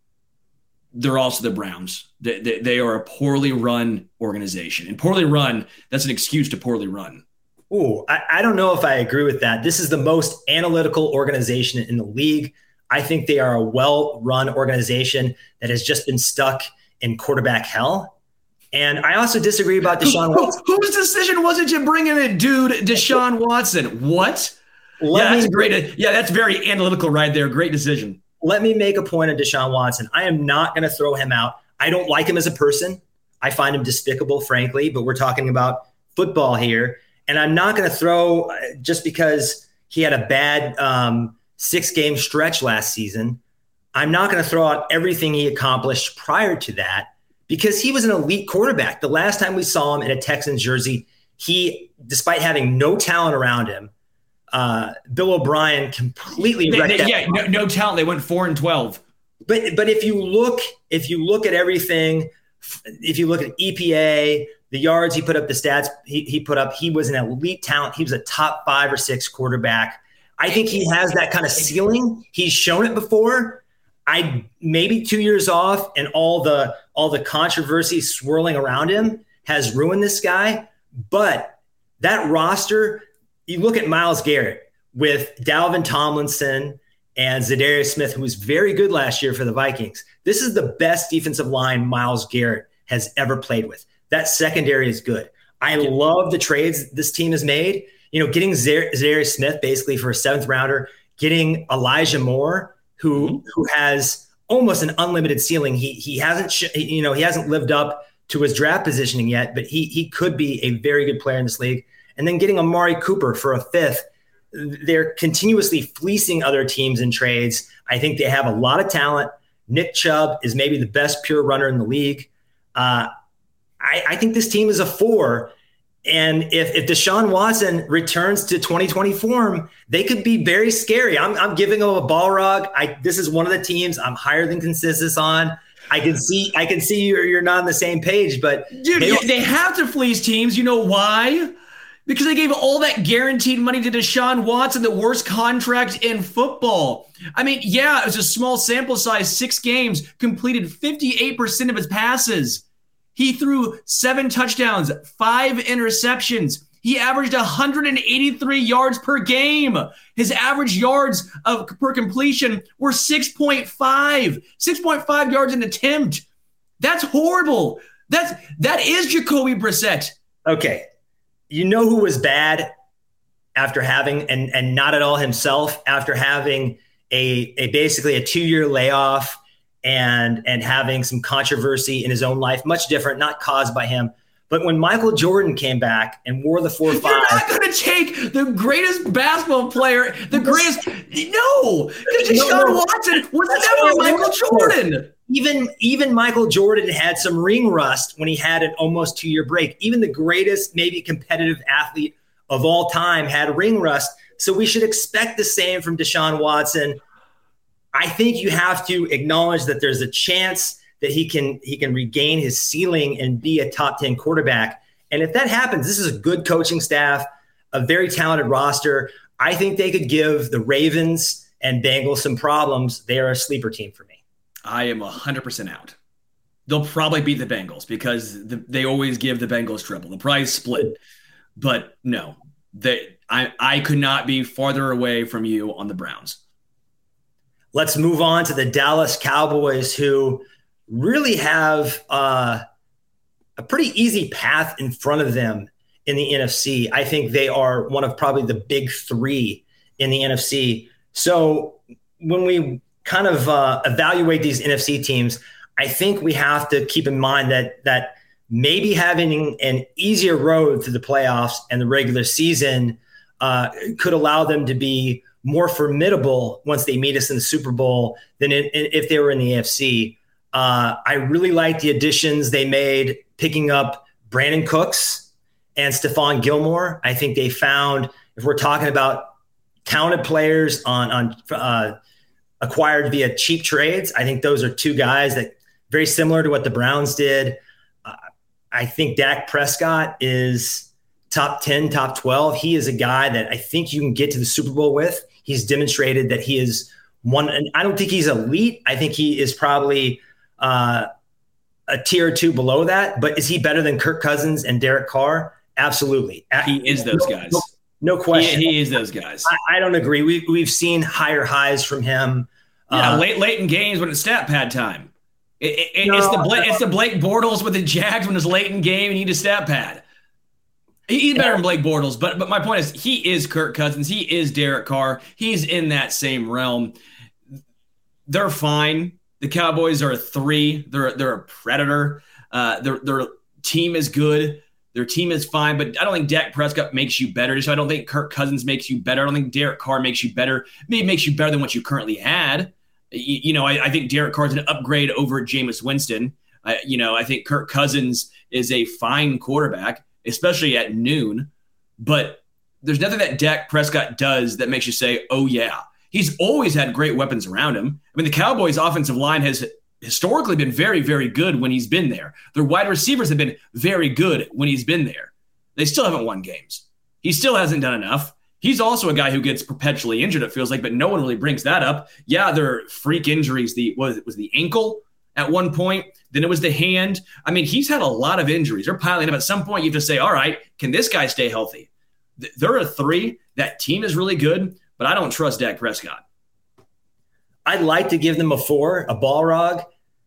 they're also the Browns. They, they, they are a poorly run organization. And poorly run, that's an excuse to poorly run. Ooh, I, I don't know if I agree with that. This is the most analytical organization in the league. I think they are a well-run organization that has just been stuck in quarterback hell. And I also disagree about Deshaun Watson. Whose decision was it to bring in a dude, Deshaun Watson? What? Let yeah, that's me, great. Yeah, that's very analytical right there. Great decision. Let me make a point on Deshaun Watson. I am not going to throw him out. I don't like him as a person. I find him despicable, frankly, but we're talking about football here. And I'm not going to throw just because he had a bad um, six-game stretch last season. I'm not going to throw out everything he accomplished prior to that because he was an elite quarterback. The last time we saw him in a Texans jersey, he, despite having no talent around him, uh, Bill O'Brien completely they, wrecked they, that. Yeah, no, no talent. They went four and twelve. But but if you look if you look at everything, if you look at E P A, the yards he put up, the stats he, he put up, he was an elite talent. He was a top five or six quarterback. I think he has that kind of ceiling. He's shown it before. I maybe two years off, and all the all the controversy swirling around him has ruined this guy. But that roster, you look at Myles Garrett with Dalvin Tomlinson and Zadarius Smith, who was very good last year for the Vikings. This is the best defensive line Myles Garrett has ever played with. That secondary is good. I love the trades this team has made. You know, getting Zadarius Smith basically for a seventh rounder, getting Elijah Moore, who mm-hmm. who has almost an unlimited ceiling. He he hasn't sh- you know he hasn't lived up to his draft positioning yet, but he he could be a very good player in this league. And then getting Amari Cooper for a fifth. They're continuously fleecing other teams in trades. I think they have a lot of talent. Nick Chubb is maybe the best pure runner in the league. Uh, I, I think this team is a four. And if, if Deshaun Watson returns to twenty twenty form, they could be very scary. I'm, I'm giving them a ball rug. I, this is one of the teams I'm higher than consensus on. I can see I can see you're, you're not on the same page, but dude, they, they have to fleece teams. You know why? Because they gave all that guaranteed money to Deshaun Watson, the worst contract in football. I mean, yeah, it was a small sample size, six games, completed fifty-eight percent of his passes. He threw seven touchdowns, five interceptions. He averaged one hundred eighty-three yards per game. His average yards of, per completion were six point five. six point five yards an attempt. That's horrible. That's, that is Jacoby Brissett. Okay. You know who was bad after having, and, and not at all himself, after having a, a basically a two-year layoff and and having some controversy in his own life, much different, not caused by him. But when Michael Jordan came back and wore the four five, you're not going to take the greatest basketball player, the greatest. No, because Deshaun no, no. Watson was never Michael Jordan. Even even Michael Jordan had some ring rust when he had an almost two-year break. Even the greatest, maybe competitive athlete of all time had ring rust. So we should expect the same from Deshaun Watson. I think you have to acknowledge that there's a chance that he can he can regain his ceiling and be a top ten quarterback. And if that happens, this is a good coaching staff, a very talented roster. I think they could give the Ravens and Bengals some problems. They are a sleeper team for me. I am one hundred percent out. They'll probably beat the Bengals because the, they always give the Bengals trouble. The prize split. But no, they, I, I could not be farther away from you on the Browns. Let's move on to the Dallas Cowboys, who really have uh, a pretty easy path in front of them in the N F C. I think they are one of probably the big three in the N F C. So when we kind of uh, evaluate these N F C teams, I think we have to keep in mind that that maybe having an easier road to the playoffs and the regular season uh, could allow them to be more formidable once they meet us in the Super Bowl than in, in, if they were in the A F C. Uh, I really like the additions they made, picking up Brandon Cooks and Stephon Gilmore. I think they found, if we're talking about talented players on, on uh, acquired via cheap trades, I think those are two guys that very similar to what the Browns did. Uh, I think Dak Prescott is top ten, top twelve. He is a guy that I think you can get to the Super Bowl with. He's demonstrated that he is one, and I don't think he's elite. I think he is probably uh, a tier or two below that, but is he better than Kirk Cousins and Derek Carr? Absolutely. He is those guys. No, no question. He, he is those guys. I, I don't agree. We, we've seen higher highs from him. Yeah, uh, late late in games when it's stat pad time. It, it, no, it's the Bla- no. it's the Blake Bortles with the Jags when it's late in game and you need a stat pad. He's better than Blake Bortles, but but my point is he is Kirk Cousins. He is Derek Carr. He's in that same realm. They're fine. The Cowboys are a three. They're they're a predator. Uh, their their team is good. Their team is fine, but I don't think Dak Prescott makes you better. So I don't think Kirk Cousins makes you better. I don't think Derek Carr makes you better. Maybe it makes you better than what you currently had. You, you know, I, I think Derek Carr is an upgrade over Jameis Winston. I, you know, I think Kirk Cousins is a fine quarterback, especially at noon. But there's nothing that Dak Prescott does that makes you say, oh, yeah. He's always had great weapons around him. I mean, the Cowboys' offensive line has historically been very, very good when he's been there. Their wide receivers have been very good when he's been there. They still haven't won games. He still hasn't done enough. He's also a guy who gets perpetually injured, it feels like, but no one really brings that up. Yeah, there are freak injuries. The was it was the ankle at one point. Then it was the hand. I mean, he's had a lot of injuries. They're piling up. At some point, you have to say, all right, can this guy stay healthy? There are three. That team is really good, but I don't trust Dak Prescott. I'd like to give them a four, a Balrog.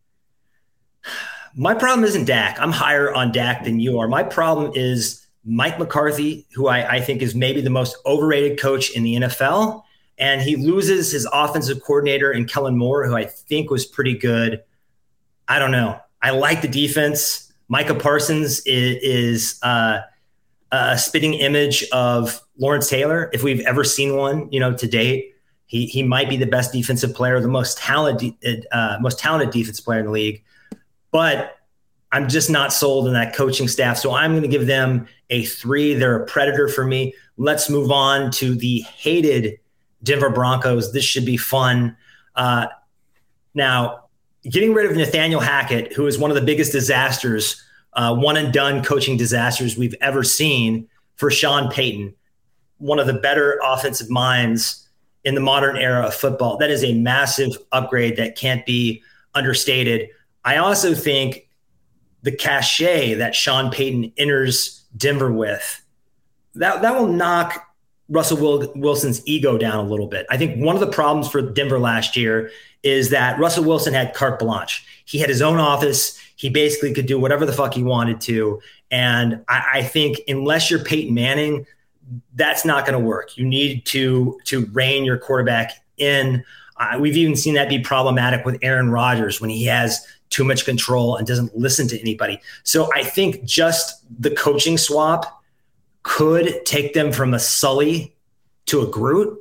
My problem isn't Dak. I'm higher on Dak than you are. My problem is Mike McCarthy, who I, I think is maybe the most overrated coach in the N F L. And he loses his offensive coordinator in Kellen Moore, who I think was pretty good. I don't know. I like the defense. Micah Parsons is, is uh, a spitting image of Lawrence Taylor, if we've ever seen one, you know, to date. He he might be the best defensive player, the most talented, uh, most talented defensive player in the league. But I'm just not sold on that coaching staff. So I'm going to give them a three. They're a predator for me. Let's move on to the hated Denver Broncos. This should be fun. Uh, now, getting rid of Nathaniel Hackett, who is one of the biggest disasters, uh, one and done coaching disasters we've ever seen, for Sean Payton, one of the better offensive minds in the modern era of football. That is a massive upgrade that can't be understated. I also think the cachet that Sean Payton enters Denver with, that, that will knock Russell Wilson's ego down a little bit. I think one of the problems for Denver last year is that Russell Wilson had carte blanche. He had his own office. He basically could do whatever the fuck he wanted to. And I, I think unless you're Peyton Manning, that's not going to work. You need to, to rein your quarterback in. Uh, we've even seen that be problematic with Aaron Rodgers when he has too much control and doesn't listen to anybody. So I think just the coaching swap could take them from a Sully to a Groot.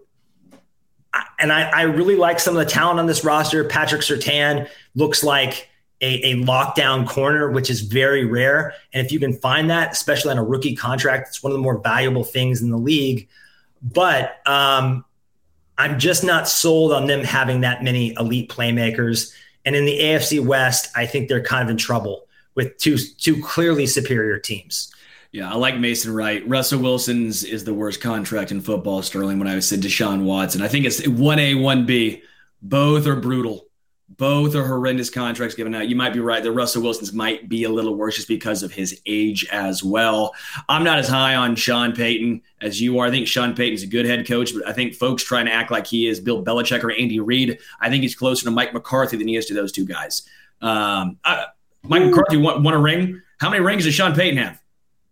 And I, I really like some of the talent on this roster. Patrick Surtain looks like a, a lockdown corner, which is very rare. And if you can find that, especially on a rookie contract, it's one of the more valuable things in the league. But um, I'm just not sold on them having that many elite playmakers. And in the A F C West, I think they're kind of in trouble with two two clearly superior teams. Yeah, I like Mason Wright. Russell Wilson's is the worst contract in football, Sterling, when I said Deshaun Watson. I think it's one A, one B. Both are brutal. Both are horrendous contracts given out. You might be right that Russell Wilson's might be a little worse just because of his age as well. I'm not as high on Sean Payton as you are. I think Sean Payton's a good head coach, but I think folks trying to act like he is Bill Belichick or Andy Reid, I think he's closer to Mike McCarthy than he is to those two guys. Um, uh, Mike McCarthy won, won a ring. How many rings does Sean Payton have?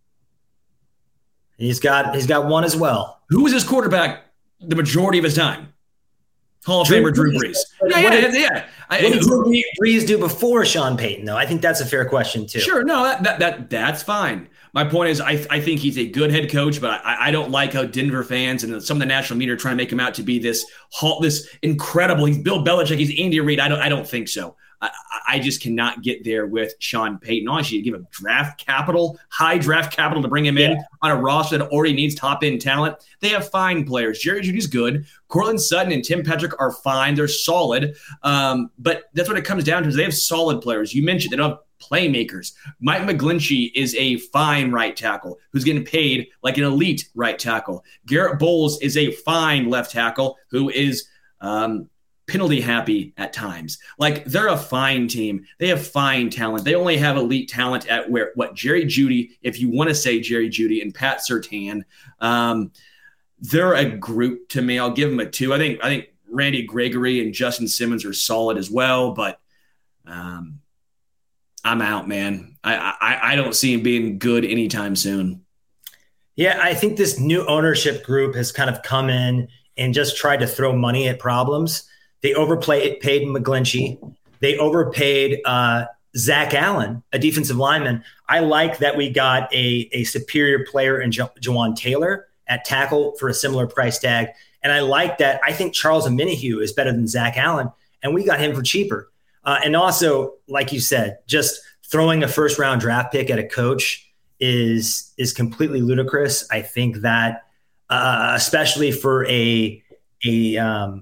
He's got he's got one as well. Who was his quarterback the majority of his time? Hall of Famer Drew Brees. Yeah, yeah, yeah. yeah. What did Drew Brees do before Sean Payton, though? I think that's a fair question, too. Sure. No, that, that, that that's fine. My point is I, I think he's a good head coach, but I, I don't like how Denver fans and some of the national media are trying to make him out to be this this incredible. He's Bill Belichick. He's Andy Reid. I don't I don't think so. I, I just cannot get there with Sean Payton. Honestly, you give him draft capital, high draft capital to bring him in yeah. on a roster that already needs top-end talent. They have fine players. Jerry Jeudy's good. Cortland Sutton and Tim Patrick are fine. They're solid. Um, but that's what it comes down to is they have solid players. You mentioned they don't have playmakers. Mike McGlinchey is a fine right tackle who's getting paid like an elite right tackle. Garrett Bowles is a fine left tackle who is um, – penalty happy at times. Like they're a fine team. They have fine talent. They only have elite talent at where what Jerry Jeudy, if you want to say Jerry Jeudy and Pat Surtain, um, they're a group to me. I'll give them a two. I think I think Randy Gregory and Justin Simmons are solid as well, but um, I'm out, man. I, I I don't see him being good anytime soon. Yeah, I think this new ownership group has kind of come in and just tried to throw money at problems. They overpaid McGlinchey. They overpaid uh, Zach Allen, a defensive lineman. I like that we got a, a superior player in jo- Jawan Taylor at tackle for a similar price tag. And I like that. I think Charles Omenihu is better than Zach Allen, and we got him for cheaper. Uh, and also, like you said, just throwing a first-round draft pick at a coach is, is completely ludicrous. I think that uh, especially for a a um,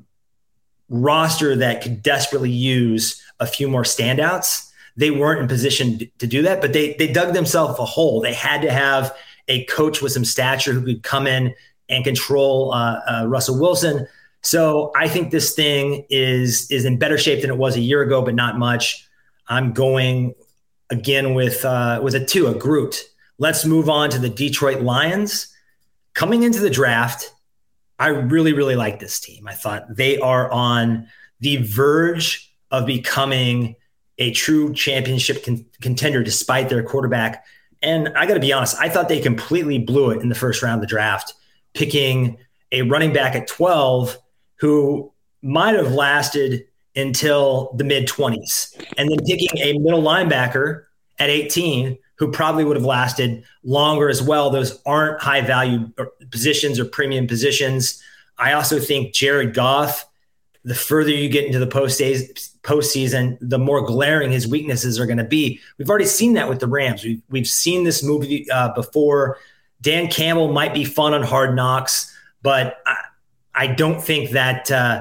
roster that could desperately use a few more standouts. They weren't in position to do that, but they they dug themselves a hole. They had to have a coach with some stature who could come in and control uh, uh, Russell Wilson. So I think this thing is is in better shape than it was a year ago, but not much. I'm going again with uh, with a two, a Groot. Let's move on to the Detroit Lions. Coming into the draft, I really, really like this team. I thought they are on the verge of becoming a true championship con- contender despite their quarterback. And I got to be honest, I thought they completely blew it in the first round of the draft, picking a running back at twelve who might have lasted until the mid-twenties, and then picking a middle linebacker at eighteen who probably would have lasted longer as well. Those aren't high-value positions or premium positions. I also think Jared Goff, the further you get into the postseason, the more glaring his weaknesses are going to be. We've already seen that with the Rams. We've, we've seen this movie uh, before. Dan Campbell might be fun on Hard Knocks, but I, I don't think that uh,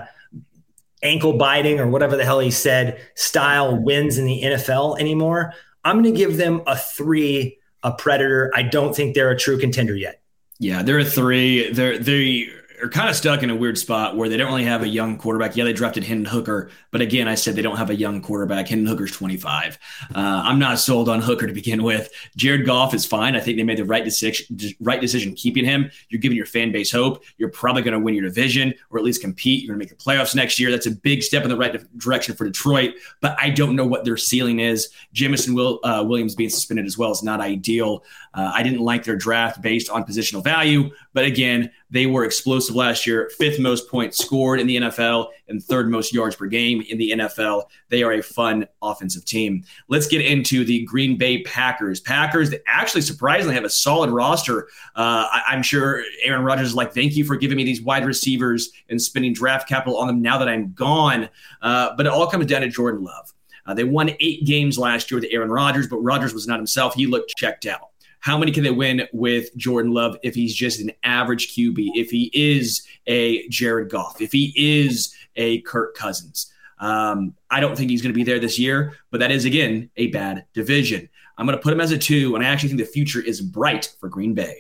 ankle biting or whatever the hell he said style wins in the N F L anymore. I'm going to give them a three, a Predator. I don't think they're a true contender yet. Yeah, they're a three. They're they are kind of stuck in a weird spot where they don't really have a young quarterback. Yeah, they drafted Hendon Hooker, but again, I said they don't have a young quarterback. Hendon Hooker's twenty-five. Uh, I'm not sold on Hooker to begin with. Jared Goff is fine. I think they made the right decision, right decision keeping him. You're giving your fan base hope. You're probably going to win your division or at least compete. You're going to make the playoffs next year. That's a big step in the right direction for Detroit, but I don't know what their ceiling is. Jamison Will, uh, Williams being suspended as well is not ideal. Uh, I didn't like their draft based on positional value, but again, they were explosive last year, fifth most points scored in the N F L and third most yards per game in the N F L. They are a fun offensive team. Let's get into the Green Bay Packers. Packers that actually surprisingly have a solid roster. Uh, I, I'm sure Aaron Rodgers is like, thank you for giving me these wide receivers and spending draft capital on them now that I'm gone. Uh, but it all comes down to Jordan Love. Uh, they won eight games last year with Aaron Rodgers, but Rodgers was not himself. He looked checked out. How many can they win with Jordan Love if he's just an average Q B, if he is a Jared Goff, if he is a Kirk Cousins? Um, I don't think he's going to be there this year, but that is, again, a bad division. I'm going to put him as a two, and I actually think the future is bright for Green Bay.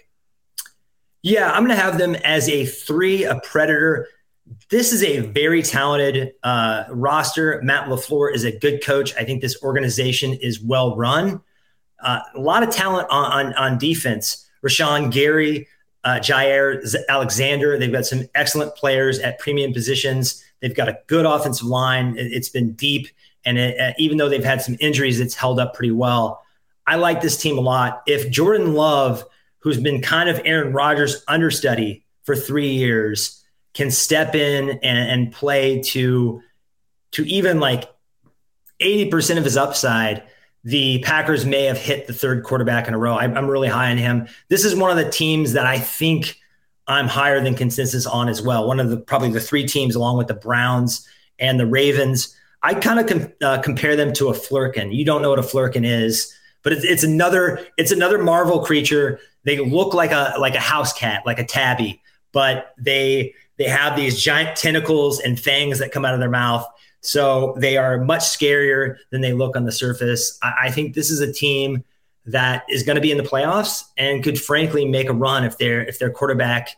Yeah, I'm going to have them as a three, a Predator. This is a very talented uh, roster. Matt LaFleur is a good coach. I think this organization is well run. Uh, a lot of talent on, on, on defense. Rashawn Gary, uh, Jair Alexander. They've got some excellent players at premium positions. They've got a good offensive line. It, it's been deep. And it, uh, even though they've had some injuries, it's held up pretty well. I like this team a lot. If Jordan Love, who's been kind of Aaron Rodgers' understudy for three years, can step in and, and play to, to even like eighty percent of his upside, the Packers may have hit the third quarterback in a row. I'm, I'm really high on him. This is one of the teams that I think I'm higher than consensus on as well. One of the probably the three teams along with the Browns and the Ravens. I kind of com- uh, compare them to a Flurkin. You don't know what a Flurkin is, but it's, it's another it's another Marvel creature. They look like a like a house cat, like a tabby, but they they have these giant tentacles and fangs that come out of their mouth. So they are much scarier than they look on the surface. I, I think this is a team that is going to be in the playoffs and could frankly make a run if their if their quarterback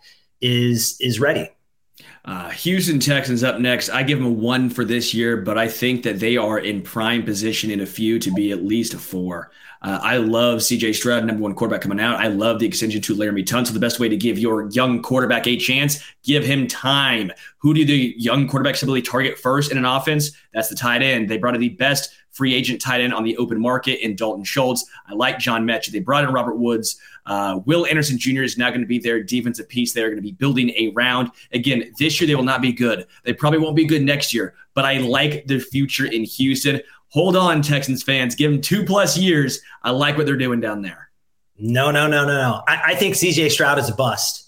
is is ready. Uh, Houston Texans up next. I give them a one for this year, but I think that they are in prime position in a few to be at least a four. Uh, I love C J Stroud, number one quarterback coming out. I love the extension to Laramie Tunsil. The best way to give your young quarterback a chance, give him time. Who do the young quarterbacks typically target first in an offense? That's the tight end. They brought in the best free agent tight end on the open market in Dalton Schultz. I like John Metchie. They brought in Robert Woods. Uh, Will Anderson Junior is now going to be their defensive piece. They're going to be building a round. Again, this year they will not be good. They probably won't be good next year, but I like the future in Houston. Hold on, Texans fans. Give them two plus years. I like what they're doing down there. No, no, no, no, no. I, I think C J Stroud is a bust.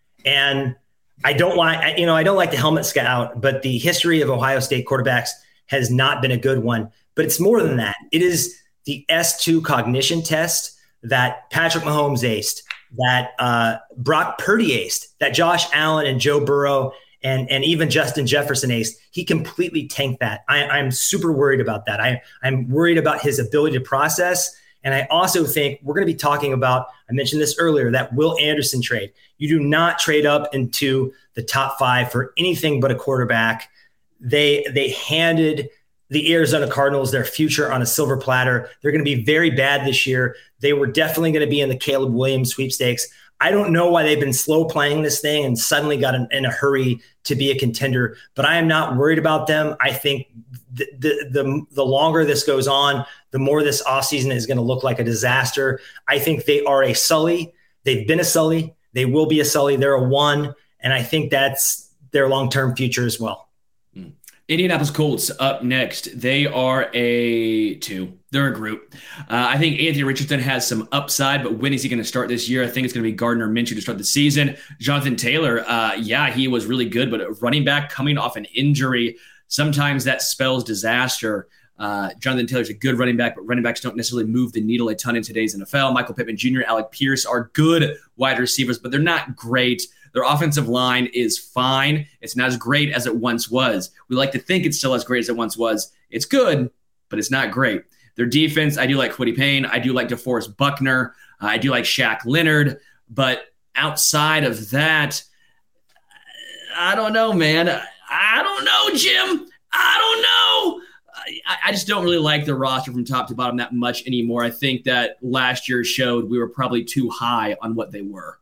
And I don't like, you know, I don't like the helmet scout, but the history of Ohio State quarterbacks has not been a good one. But it's more than that. It is the S two cognition test that Patrick Mahomes aced, that uh, Brock Purdy aced, that Josh Allen and Joe Burrow and, and even Justin Jefferson aced. He completely tanked that. I, I'm super worried about that. I, I'm worried about his ability to process. And I also think we're going to be talking about, I mentioned this earlier, that Will Anderson trade. You do not trade up into the top five for anything but a quarterback. They they handed the Arizona Cardinals their future on a silver platter. They're going to be very bad this year. They were definitely going to be in the Caleb Williams sweepstakes. I don't know why they've been slow playing this thing and suddenly got in, in a hurry to be a contender, but I am not worried about them. I think the, the, the, the longer this goes on, the more this offseason is going to look like a disaster. I think they are a Sully. They've been a Sully. They will be a Sully. They're a one, and I think that's their long-term future as well. Indianapolis Colts up next. They are a two. They're a group. Uh, I think Anthony Richardson has some upside, but when is he going to start this year? I think it's going to be Gardner Minshew to start the season. Jonathan Taylor, uh, yeah, he was really good, but running back coming off an injury, sometimes that spells disaster. Uh, Jonathan Taylor's a good running back, but running backs don't necessarily move the needle a ton in today's N F L. Michael Pittman Junior, Alec Pierce are good wide receivers, but they're not great. Their offensive line is fine. It's not as great as it once was. We like to think it's still as great as it once was. It's good, but it's not great. Their defense, I do like Kwity Paye. I do like DeForest Buckner. Uh, I do like Shaq Leonard. But outside of that, I don't know, man. I don't know, Jim. I don't know. I, I just don't really like the roster from top to bottom that much anymore. I think that last year showed we were probably too high on what they were.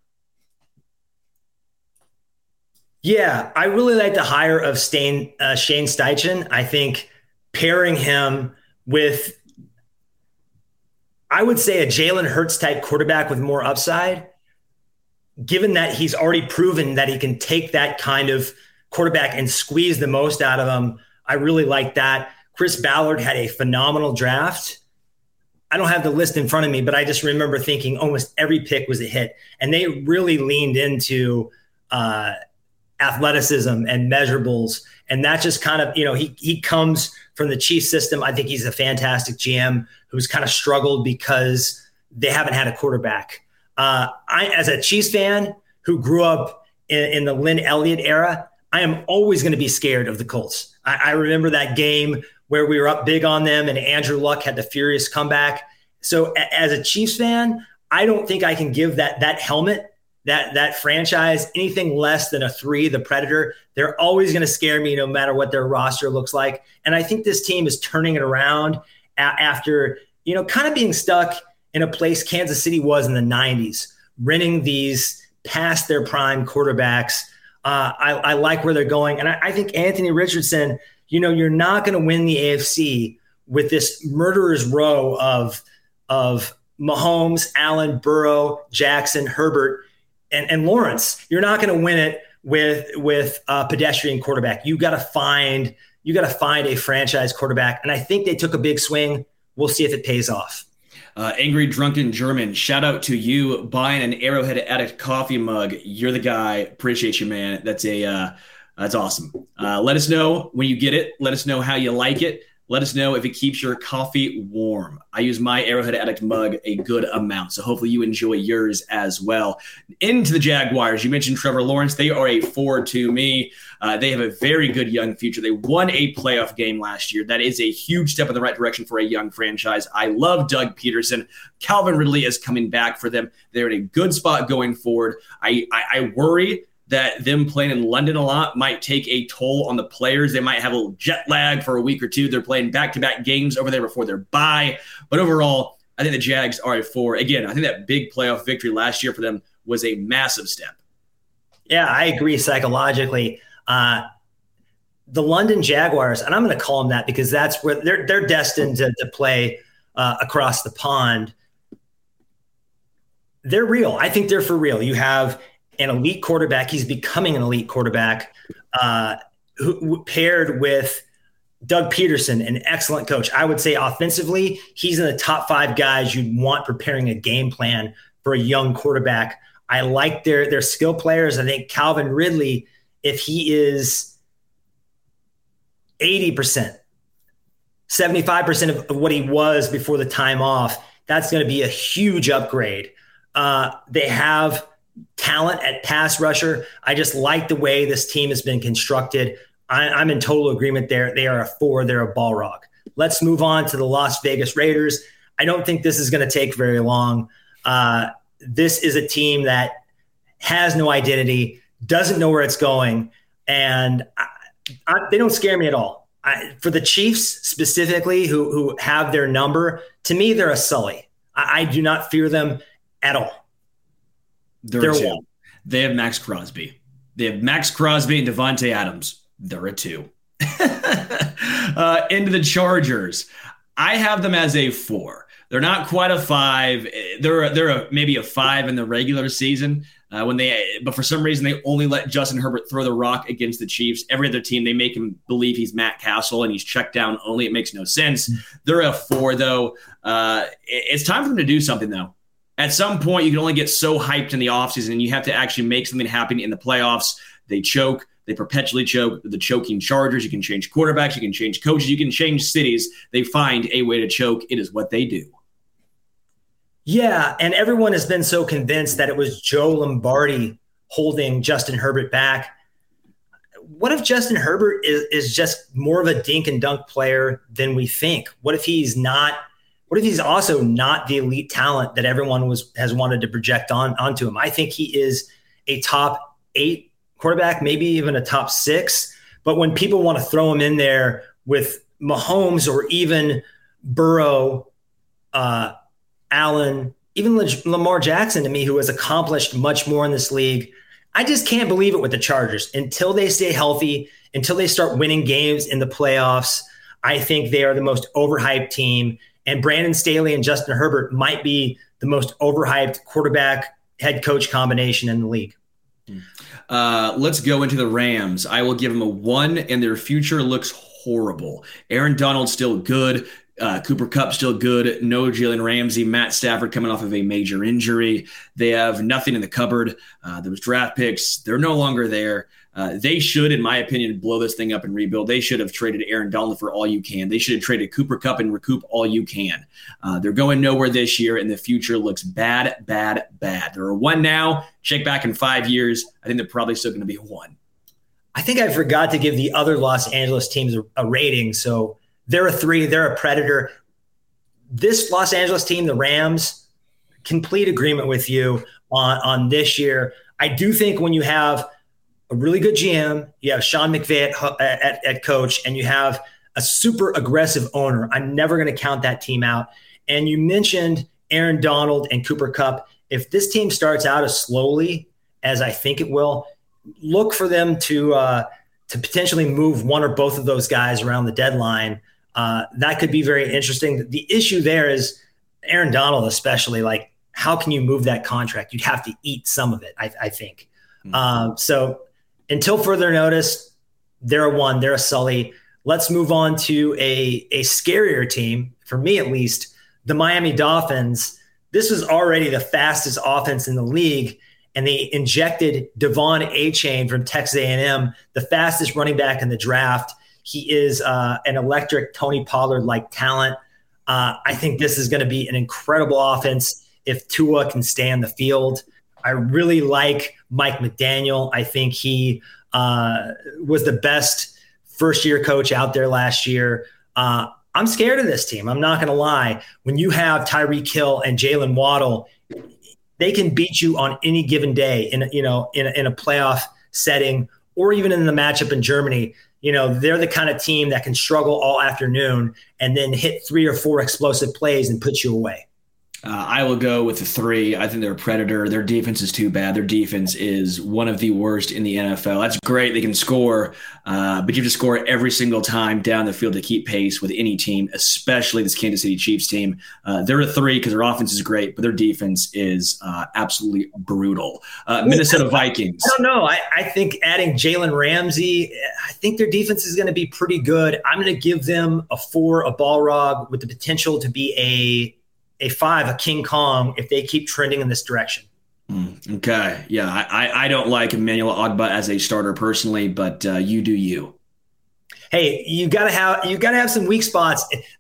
Yeah, I really like the hire of Stain, uh, Shane Steichen. I think pairing him with, I would say, a Jalen Hurts type quarterback with more upside, given that he's already proven that he can take that kind of quarterback and squeeze the most out of him. I really like that. Chris Ballard had a phenomenal draft. I don't have the list in front of me, but I just remember thinking almost every pick was a hit. And they really leaned into uh, athleticism and measurables. And that just kind of, you know, he he comes from the Chiefs system. I think he's a fantastic G M who's kind of struggled because they haven't had a quarterback. Uh, I, as a Chiefs fan who grew up in, in the Lynn Elliott era, I am always going to be scared of the Colts. I, I remember that game where we were up big on them and Andrew Luck had the furious comeback. So a, as a Chiefs fan, I don't think I can give that that helmet, that that franchise, anything less than a three, the Predator. They're always going to scare me no matter what their roster looks like. And I think this team is turning it around a- after, you know, kind of being stuck in a place Kansas City was in the nineties, renting these past their prime quarterbacks. Uh, I, I like where they're going. And I, I think Anthony Richardson, you know, you're not going to win the A F C with this murderer's row of, of Mahomes, Allen, Burrow, Jackson, Herbert, and, and Lawrence. You're not going to win it with, with a pedestrian quarterback. You got to find, you got to find a franchise quarterback. And I think they took a big swing. We'll see if it pays off. Uh, Angry Drunken German, shout out to you buying an Arrowhead Addict coffee mug. You're the guy. Appreciate you, man. That's a uh, that's awesome. Uh, let us know when you get it. Let us know how you like it. Let us know if it keeps your coffee warm. I use my Arrowhead Addict mug a good amount, so hopefully you enjoy yours as well. Into the Jaguars. You mentioned Trevor Lawrence. They are a four to me. Uh, they have a very good young future. They won a playoff game last year. That is a huge step in the right direction for a young franchise. I love Doug Peterson. Calvin Ridley is coming back for them. They're in a good spot going forward. I, I, I worry that them playing in London a lot might take a toll on the players. They might have a little jet lag for a week or two. They're playing back-to-back games over there before their bye. But overall, I think the Jags are a four. Again, I think that big playoff victory last year for them was a massive step. Yeah, I agree psychologically. Uh, the London Jaguars, and I'm going to call them that because that's where they're they're destined to, to play uh, across the pond. They're real. I think they're for real. You have an elite quarterback. He's becoming an elite quarterback uh, who, who paired with Doug Peterson, an excellent coach. I would say offensively, he's in the top five guys you'd want preparing a game plan for a young quarterback. I like their, their skill players. I think Calvin Ridley, if he is eighty percent, seventy-five percent of what he was before the time off, that's going to be a huge upgrade. Uh, they have talent at pass rusher. I just like the way this team has been constructed. I, I'm in total agreement there. They are a four. They're a Balrog. Let's move on to the Las Vegas Raiders. I don't think this is going to take very long. Uh, this is a team that has no identity, doesn't know where it's going, and I, I, they don't scare me at all. I, for the Chiefs specifically, who who have their number, to me, they're a Sully. I, I do not fear them at all. They're, they're a two. One. They have Max Crosby. They have Max Crosby and Devontae Adams. They're a two. uh, into the Chargers. I have them as a four. They're not quite a five. They're a, they're a, maybe a five in the regular season. Uh, when they, but for some reason they only let Justin Herbert throw the rock against the Chiefs. Every other team, they make him believe he's Matt Castle and he's checked down only. It makes no sense. They're a four though. Uh, it's time for them to do something though. At some point, you can only get so hyped in the offseason and you have to actually make something happen in the playoffs. They choke. They perpetually choke. The choking Chargers. You can change quarterbacks. You can change coaches. You can change cities. They find a way to choke. It is what they do. Yeah, and everyone has been so convinced that it was Joe Lombardi holding Justin Herbert back. What if Justin Herbert is, is just more of a dink and dunk player than we think? What if he's not – what if he's also not the elite talent that everyone was has wanted to project on onto him? I think he is a top eight quarterback, maybe even a top six. But when people want to throw him in there with Mahomes or even Burrow, uh, Allen, even Lamar Jackson to me, who has accomplished much more in this league, I just can't believe it with the Chargers. Until they stay healthy, until they start winning games in the playoffs, I think they are the most overhyped team. And Brandon Staley and Justin Herbert might be the most overhyped quarterback head coach combination in the league. Uh, let's go into the Rams. I will give them a one, and their future looks horrible. Aaron Donald's still good. Uh, Cooper Kupp still good. No Jalen Ramsey. Matt Stafford coming off of a major injury. They have nothing in the cupboard. Uh, those draft picks, they're no longer there. Uh, they should, in my opinion, blow this thing up and rebuild. They should have traded Aaron Donald for all you can. They should have traded Cooper Kupp and recoup all you can. Uh, they're going nowhere this year, and the future looks bad, bad, bad. They're a one now. Check back in five years. I think they're probably still going to be a one. I think I forgot to give the other Los Angeles teams a, a rating. So they're a three. They're a predator. This Los Angeles team, the Rams, complete agreement with you on, on this year. I do think when you have a really good G M, you have Sean McVay at, at, at coach, and you have a super aggressive owner, I'm never going to count that team out. And you mentioned Aaron Donald and Cooper Kupp. If this team starts out as slowly as I think it will, look for them to uh, to potentially move one or both of those guys around the deadline. Uh, that could be very interesting. The issue there is Aaron Donald, especially, like, how can you move that contract? You'd have to eat some of it, I, I think. Mm-hmm. Um, so until further notice, they're a one, they're a Sully. Let's move on to a, a scarier team, for me at least, the Miami Dolphins. This was already the fastest offense in the league, and they injected Devon Achane from Texas A and M, the fastest running back in the draft. He is uh, an electric Tony Pollard-like talent. Uh, I think this is going to be an incredible offense if Tua can stay on the field. I really like Mike McDaniel. I think he uh, was the best first-year coach out there last year. Uh, I'm scared of this team. I'm not going to lie. When you have Tyreek Hill and Jalen Waddle, they can beat you on any given day in, you know, in a, in a playoff setting, or even in the matchup in Germany. You know, they're the kind of team that can struggle all afternoon and then hit three or four explosive plays and put you away. Uh, I will go with the three. I think they're a predator. Their defense is too bad. Their defense is one of the worst in the N F L. That's great. They can score, uh, but you have to score every single time down the field to keep pace with any team, especially this Kansas City Chiefs team. Uh, they're a three because their offense is great, but their defense is uh, absolutely brutal. Uh, Minnesota Vikings. I don't know. I, I think adding Jalen Ramsey, I think their defense is going to be pretty good. I'm going to give them a four, a Balrog, with the potential to be a a five, a King Kong, if they keep trending in this direction. Mm, okay. Yeah. I, I don't like Emmanuel Ogbah as a starter personally, but uh, you do you. Hey, you gotta have, you gotta have some weak spots.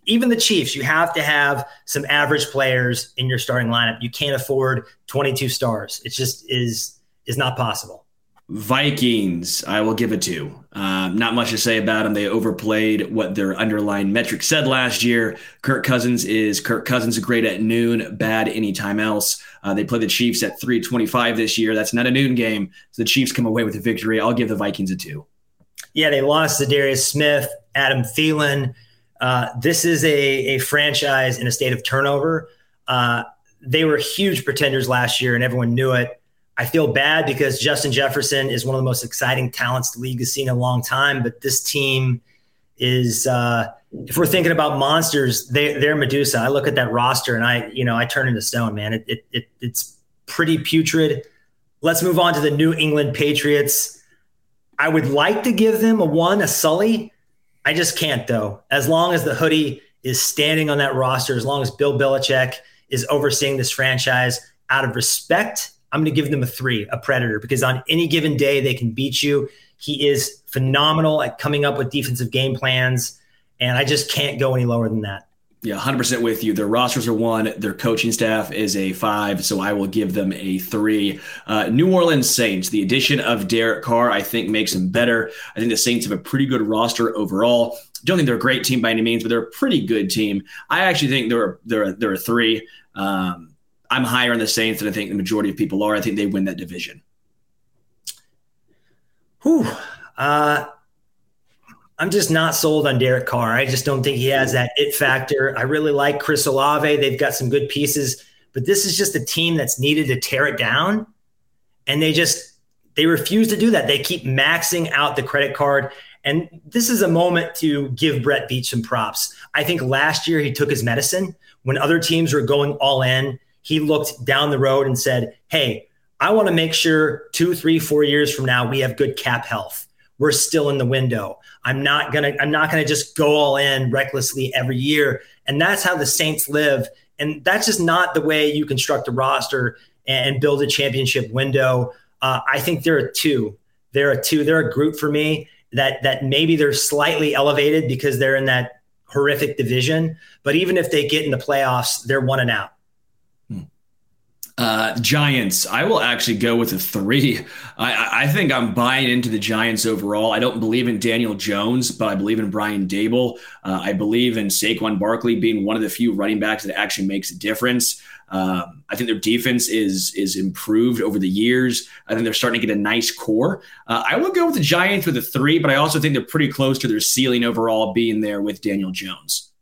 even the Chiefs, you have to have some average players in your starting lineup. You can't afford twenty-two stars. It just is is not possible. Vikings, I will give it to. Um, not much to say about them. They overplayed what their underlying metric said last year. Kirk Cousins is Kirk Cousins, great at noon, bad anytime else. Uh, they play the Chiefs at three twenty-five this year. That's not a noon game. So the Chiefs come away with a victory. I'll give the Vikings a two. Yeah, they lost to Darius Smith, Adam Thielen. Uh, this is a, a franchise in a state of turnover. Uh, they were huge pretenders last year, and everyone knew it. I feel bad because Justin Jefferson is one of the most exciting talents the league has seen in a long time. But this team is, uh, if we're thinking about monsters, they, they're Medusa. I look at that roster and I, you know, I turn into stone, man. It, it, it it's pretty putrid. Let's move on to the New England Patriots. I would like to give them a one, a Sully. I just can't, though. As long as the hoodie is standing on that roster, as long as Bill Belichick is overseeing this franchise, out of respect, I'm going to give them a three, a predator, because on any given day they can beat you. He is phenomenal at coming up with defensive game plans, and I just can't go any lower than that. Yeah, one hundred percent with you. Their rosters are one. Their coaching staff is a five, so I will give them a three. Uh, New Orleans Saints, the addition of Derek Carr, I think, makes them better. I think the Saints have a pretty good roster overall. Don't think they're a great team by any means, but they're a pretty good team. I actually think they're, they're, they're a three. Um, I'm higher on the Saints than I think the majority of people are. I think they win that division. Whew. Uh, I'm just not sold on Derek Carr. I just don't think he has that it factor. I really like Chris Olave. They've got some good pieces, but this is just a team that's needed to tear it down. And they just, they refuse to do that. They keep maxing out the credit card. And this is a moment to give Brett Veach some props. I think last year he took his medicine. When other teams were going all in, he looked down the road and said, hey, I want to make sure two, three, four years from now, we have good cap health. We're still in the window. I'm not going to, I'm not going to just go all in recklessly every year. And that's how the Saints live. And that's just not the way you construct a roster and build a championship window. Uh, I think they're a two. They're a two. They're a group for me that, that maybe they're slightly elevated because they're in that horrific division. But even if they get in the playoffs, they're one and out. Uh, Giants, I will actually go with a three. I, I think I'm buying into the Giants overall. I don't believe in Daniel Jones, but I believe in Brian Dable. Uh, I believe in Saquon Barkley being one of the few running backs that actually makes a difference. Um, I think their defense is is improved over the years. I think they're starting to get a nice core. Uh, I will go with the Giants with a three, but I also think they're pretty close to their ceiling overall being there with Daniel Jones.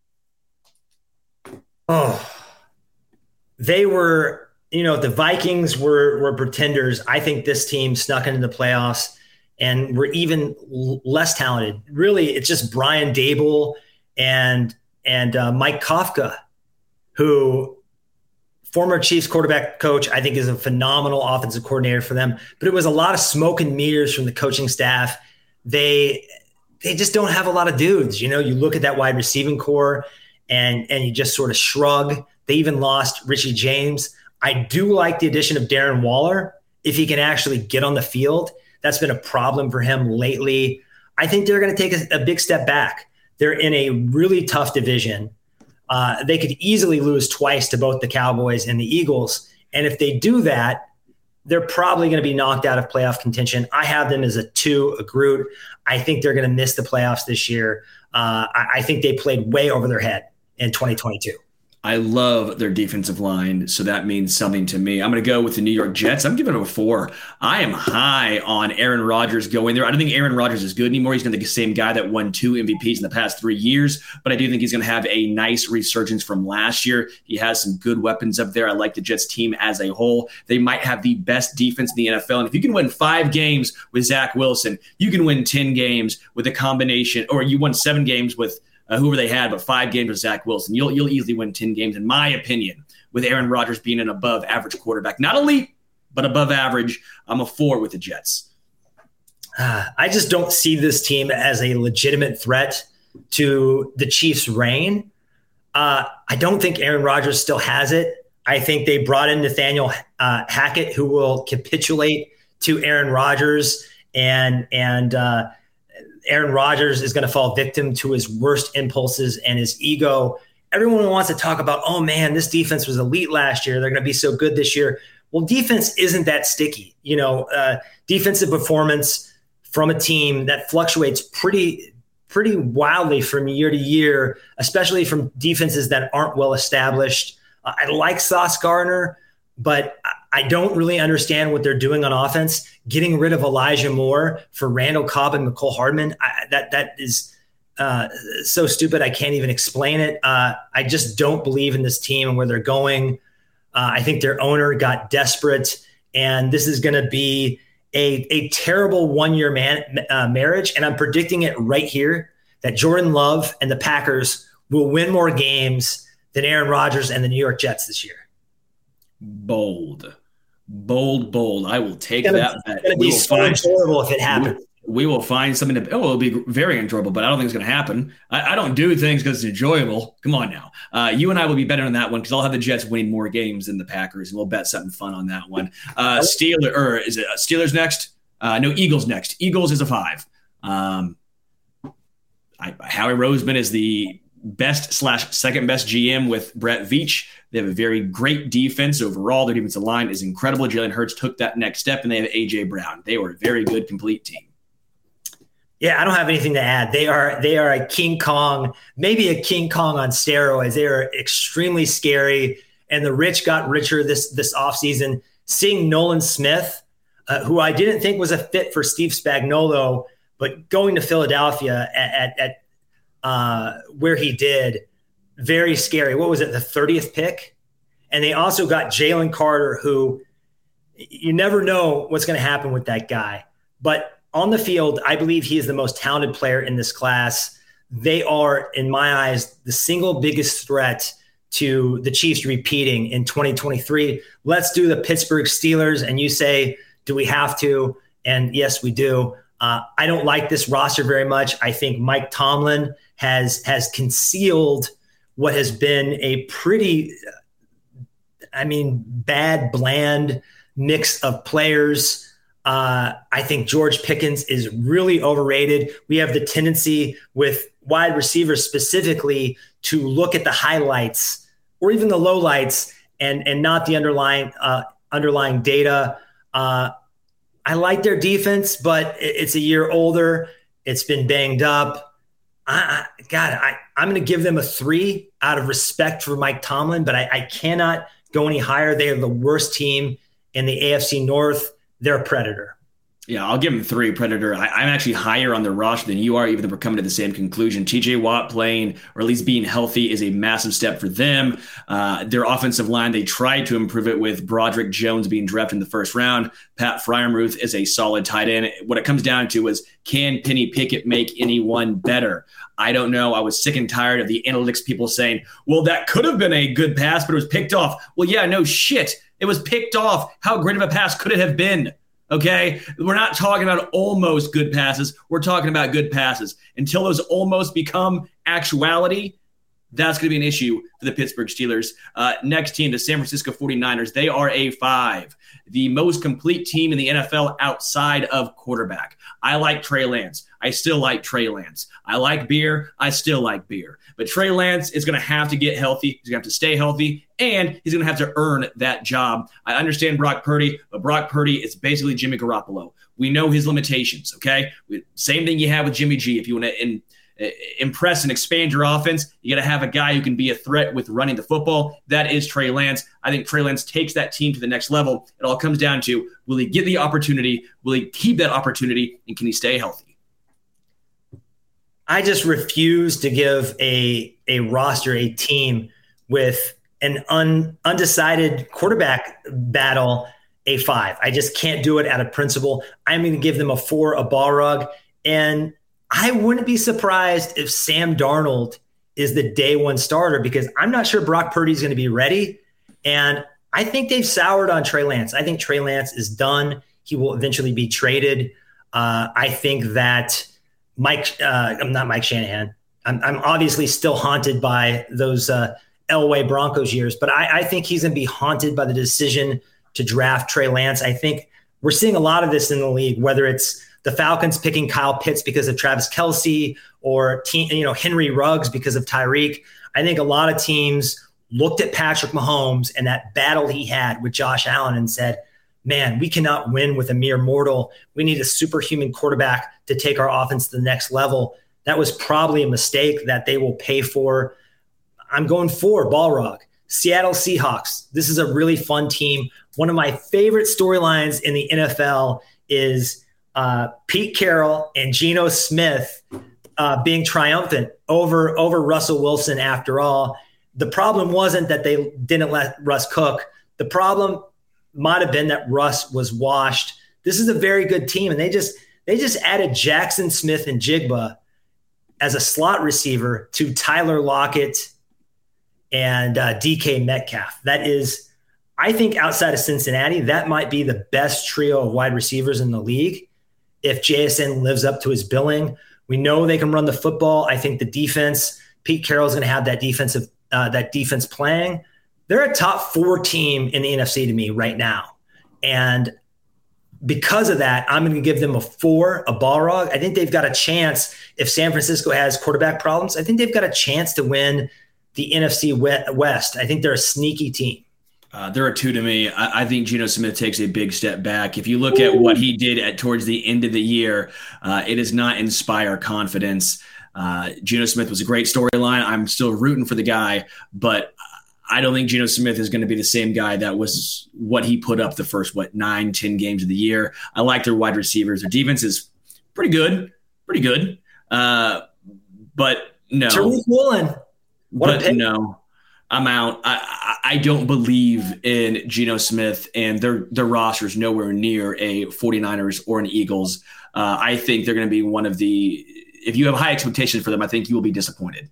Oh, they were... You know, the Vikings were were pretenders. I think this team snuck into the playoffs and were even l- less talented. Really, it's just Brian Dable and and uh, Mike Kafka, who former Chiefs quarterback coach, I think is a phenomenal offensive coordinator for them. But it was a lot of smoke and mirrors from the coaching staff. They they just don't have a lot of dudes. You know, you look at that wide receiving core and and you just sort of shrug. They even lost Richie James. I do like the addition of Darren Waller if he can actually get on the field. That's been a problem for him lately. I think they're going to take a, a big step back. They're in a really tough division. Uh, they could easily lose twice to both the Cowboys and the Eagles. And if they do that, they're probably going to be knocked out of playoff contention. I have them as a two, a Groot. I think they're going to miss the playoffs this year. Uh, I, I think they played way over their head in twenty twenty-two. I love their defensive line, so that means something to me. I'm going to go with the New York Jets. I'm giving them a four. I am high on Aaron Rodgers going there. I don't think Aaron Rodgers is good anymore. He's going to be the same guy that won two M V Ps in the past three years, but I do think he's going to have a nice resurgence from last year. He has some good weapons up there. I like the Jets team as a whole. They might have the best defense in the N F L, and if you can win five games with Zach Wilson, you can win ten games with a combination, or you won seven games with Uh, whoever they had, but five games with Zach Wilson. You'll you'll easily win ten games, in my opinion, with Aaron Rodgers being an above average quarterback. Not elite, but above average. I'm a four with the Jets. Uh, I just don't see this team as a legitimate threat to the Chiefs' reign. Uh, I don't think Aaron Rodgers still has it. I think they brought in Nathaniel uh, Hackett, who will capitulate to Aaron Rodgers, and and uh, Aaron Rodgers is going to fall victim to his worst impulses and his ego. Everyone wants to talk about, oh man, this defense was elite last year. They're going to be so good this year. Well, defense isn't that sticky. You know, uh, defensive performance from a team that fluctuates pretty, pretty wildly from year to year, especially from defenses that aren't well established. Uh, I like Sauce Gardner, but I don't really understand what they're doing on offense. Getting rid of Elijah Moore for Randall Cobb and McCole Hardman, I, that that is uh, so stupid. I can't even explain it. Uh, I just don't believe in this team and where they're going. Uh, I think their owner got desperate, and this is going to be a, a terrible one-year man, uh, marriage. And I'm predicting it right here that Jordan Love and the Packers will win more games than Aaron Rodgers and the New York Jets this year. Bold, bold, bold. I will take gonna, that bet. It's going to be so find, enjoyable if it happens. We, we will find something to, oh, it'll be very enjoyable, but I don't think it's going to happen. I, I don't do things because it's enjoyable. Come on now. Uh, you and I will be better on that one because I'll have the Jets winning more games than the Packers, and we'll bet something fun on that one. Uh, Steelers, or is it Steelers next? Uh, no, Eagles next. Eagles is a five. Um, I, Howie Roseman is the best slash second best G M with Brett Veach. They have a very great defense overall. Their defensive line is incredible. Jalen Hurts took that next step, and they have A J Brown. They were a very good, complete team. Yeah, I don't have anything to add. They are they are a King Kong, maybe a King Kong on steroids. They are extremely scary, and the rich got richer this this offseason. Seeing Nolan Smith, uh, who I didn't think was a fit for Steve Spagnuolo, but going to Philadelphia at, at, at uh, where he did, very scary. What was it, the thirtieth pick? And they also got Jalen Carter, who you never know what's going to happen with that guy. But on the field, I believe he is the most talented player in this class. They are, in my eyes, the single biggest threat to the Chiefs repeating in twenty twenty-three. Let's do the Pittsburgh Steelers. And you say, do we have to? And yes, we do. Uh, I don't like this roster very much. I think Mike Tomlin has has concealed what has been a pretty, I mean, bad, bland mix of players. Uh, I think George Pickens is really overrated. We have the tendency with wide receivers specifically to look at the highlights or even the lowlights and and not the underlying uh, underlying data. Uh, I like their defense, but it's a year older. It's been banged up. I, I God, I, I'm going to give them a three out of respect for Mike Tomlin, but I, I cannot go any higher. They are the worst team in the A F C North. They're a predator. Yeah, I'll give them three, Predator. I, I'm actually higher on their roster than you are, even though we're coming to the same conclusion. T J Watt playing, or at least being healthy, is a massive step for them. Uh, their offensive line, they tried to improve it with Broderick Jones being drafted in the first round. Pat Freiermuth is a solid tight end. What it comes down to is, can Kenny Pickett make anyone better? I don't know. I was sick and tired of the analytics people saying, well, that could have been a good pass, but it was picked off. Well, yeah, no shit. It was picked off. How great of a pass could it have been? Okay, we're not talking about almost good passes. We're talking about good passes. Until those almost become actuality, that's going to be an issue for the Pittsburgh Steelers. Uh, next team, the San Francisco forty-niners. They are a five, the most complete team in the N F L outside of quarterback. I like Trey Lance. I still like Trey Lance. I like beer. I still like beer. But Trey Lance is going to have to get healthy. He's going to have to stay healthy, and he's going to have to earn that job. I understand Brock Purdy, but Brock Purdy is basically Jimmy Garoppolo. We know his limitations, okay? Same thing you have with Jimmy G. If you want to in, uh, impress and expand your offense, you got to have a guy who can be a threat with running the football. That is Trey Lance. I think Trey Lance takes that team to the next level. It all comes down to, will he get the opportunity? Will he keep that opportunity? And can he stay healthy? I just refuse to give a a roster, a team with an un, undecided quarterback battle a five. I just can't do it out of principle. I'm going to give them a four, a ball rug. And I wouldn't be surprised if Sam Darnold is the day one starter, because I'm not sure Brock Purdy is going to be ready. And I think they've soured on Trey Lance. I think Trey Lance is done. He will eventually be traded. Uh, I think that Mike, uh, I'm not Mike Shanahan. I'm, I'm obviously still haunted by those uh, Elway Broncos years, but I, I think he's going to be haunted by the decision to draft Trey Lance. I think we're seeing a lot of this in the league, whether it's the Falcons picking Kyle Pitts because of Travis Kelce or team, you know, Henry Ruggs because of Tyreek. I think a lot of teams looked at Patrick Mahomes and that battle he had with Josh Allen and said, man, we cannot win with a mere mortal. We need a superhuman quarterback to take our offense to the next level. That was probably a mistake that they will pay for. I'm going for Balrog. Seattle Seahawks. This is a really fun team. One of my favorite storylines in the N F L is uh, Pete Carroll and Geno Smith uh, being triumphant over, over Russell Wilson after all. The problem wasn't that they didn't let Russ cook. The problem might have been that Russ was washed. This is a very good team, and they just they just added Jackson Smith and Jigba as a slot receiver to Tyler Lockett and uh, D K Metcalf. That is, I think outside of Cincinnati, that might be the best trio of wide receivers in the league if J S N lives up to his billing. We know they can run the football. I think the defense, Pete Carroll's going to have that defensive uh, that defense playing. They're a top four team in the N F C to me right now. And because of that, I'm going to give them a four, a Balrog. I think they've got a chance. If San Francisco has quarterback problems, I think they've got a chance to win the N F C West. I think they're a sneaky team. Uh, there are two to me. I, I think Geno Smith takes a big step back. If you look at what he did at towards the end of the year, uh, it does not inspire confidence. Uh, Geno Smith was a great storyline. I'm still rooting for the guy, but I don't think Geno Smith is going to be the same guy that was what he put up the first, what, nine, ten games of the year. I like their wide receivers. Their defense is pretty good, pretty good. Uh, but no. Tariq Woolen. What but no, I'm out. I, I, I don't believe in Geno Smith, and their, their roster is nowhere near a 49ers or an Eagles. Uh, I think they're going to be one of the – if you have high expectations for them, I think you will be disappointed.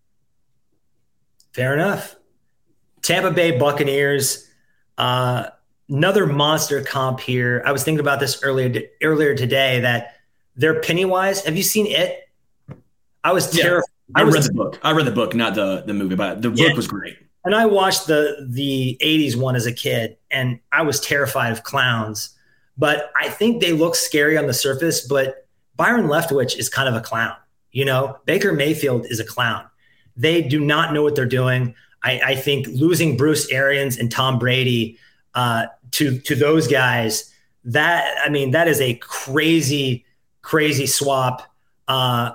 Fair enough. Tampa Bay Buccaneers, uh, another monster comp here. I was thinking about this earlier earlier today that they're Pennywise. Have you seen it? I was terrified. Yeah, I, I was, read the book. I read the book, not the, the movie, but the yeah. book was great. And I watched the the eighties one as a kid, and I was terrified of clowns. But I think they look scary on the surface, but Byron Leftwich is kind of a clown. You know, Baker Mayfield is a clown. They do not know what they're doing. I, I think losing Bruce Arians and Tom Brady uh, to to those guys, that I mean, that is a crazy, crazy swap. Uh,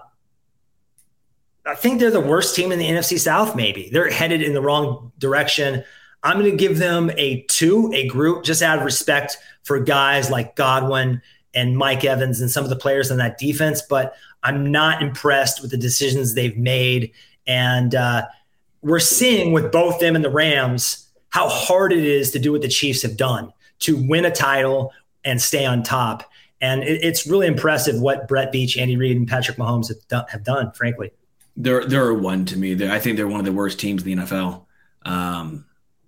I think they're the worst team in the N F C South. Maybe they're headed in the wrong direction. I'm going to give them a two, a group, just out of respect for guys like Godwin and Mike Evans and some of the players on that defense. But I'm not impressed with the decisions they've made. And uh, we're seeing with both them and the Rams how hard it is to do what the Chiefs have done, to win a title and stay on top. And it, it's really impressive what Brett Veach, Andy Reid, and Patrick Mahomes have done, have done frankly. They're, they're one to me. They're, I think they're one of the worst teams in the N F L. Um,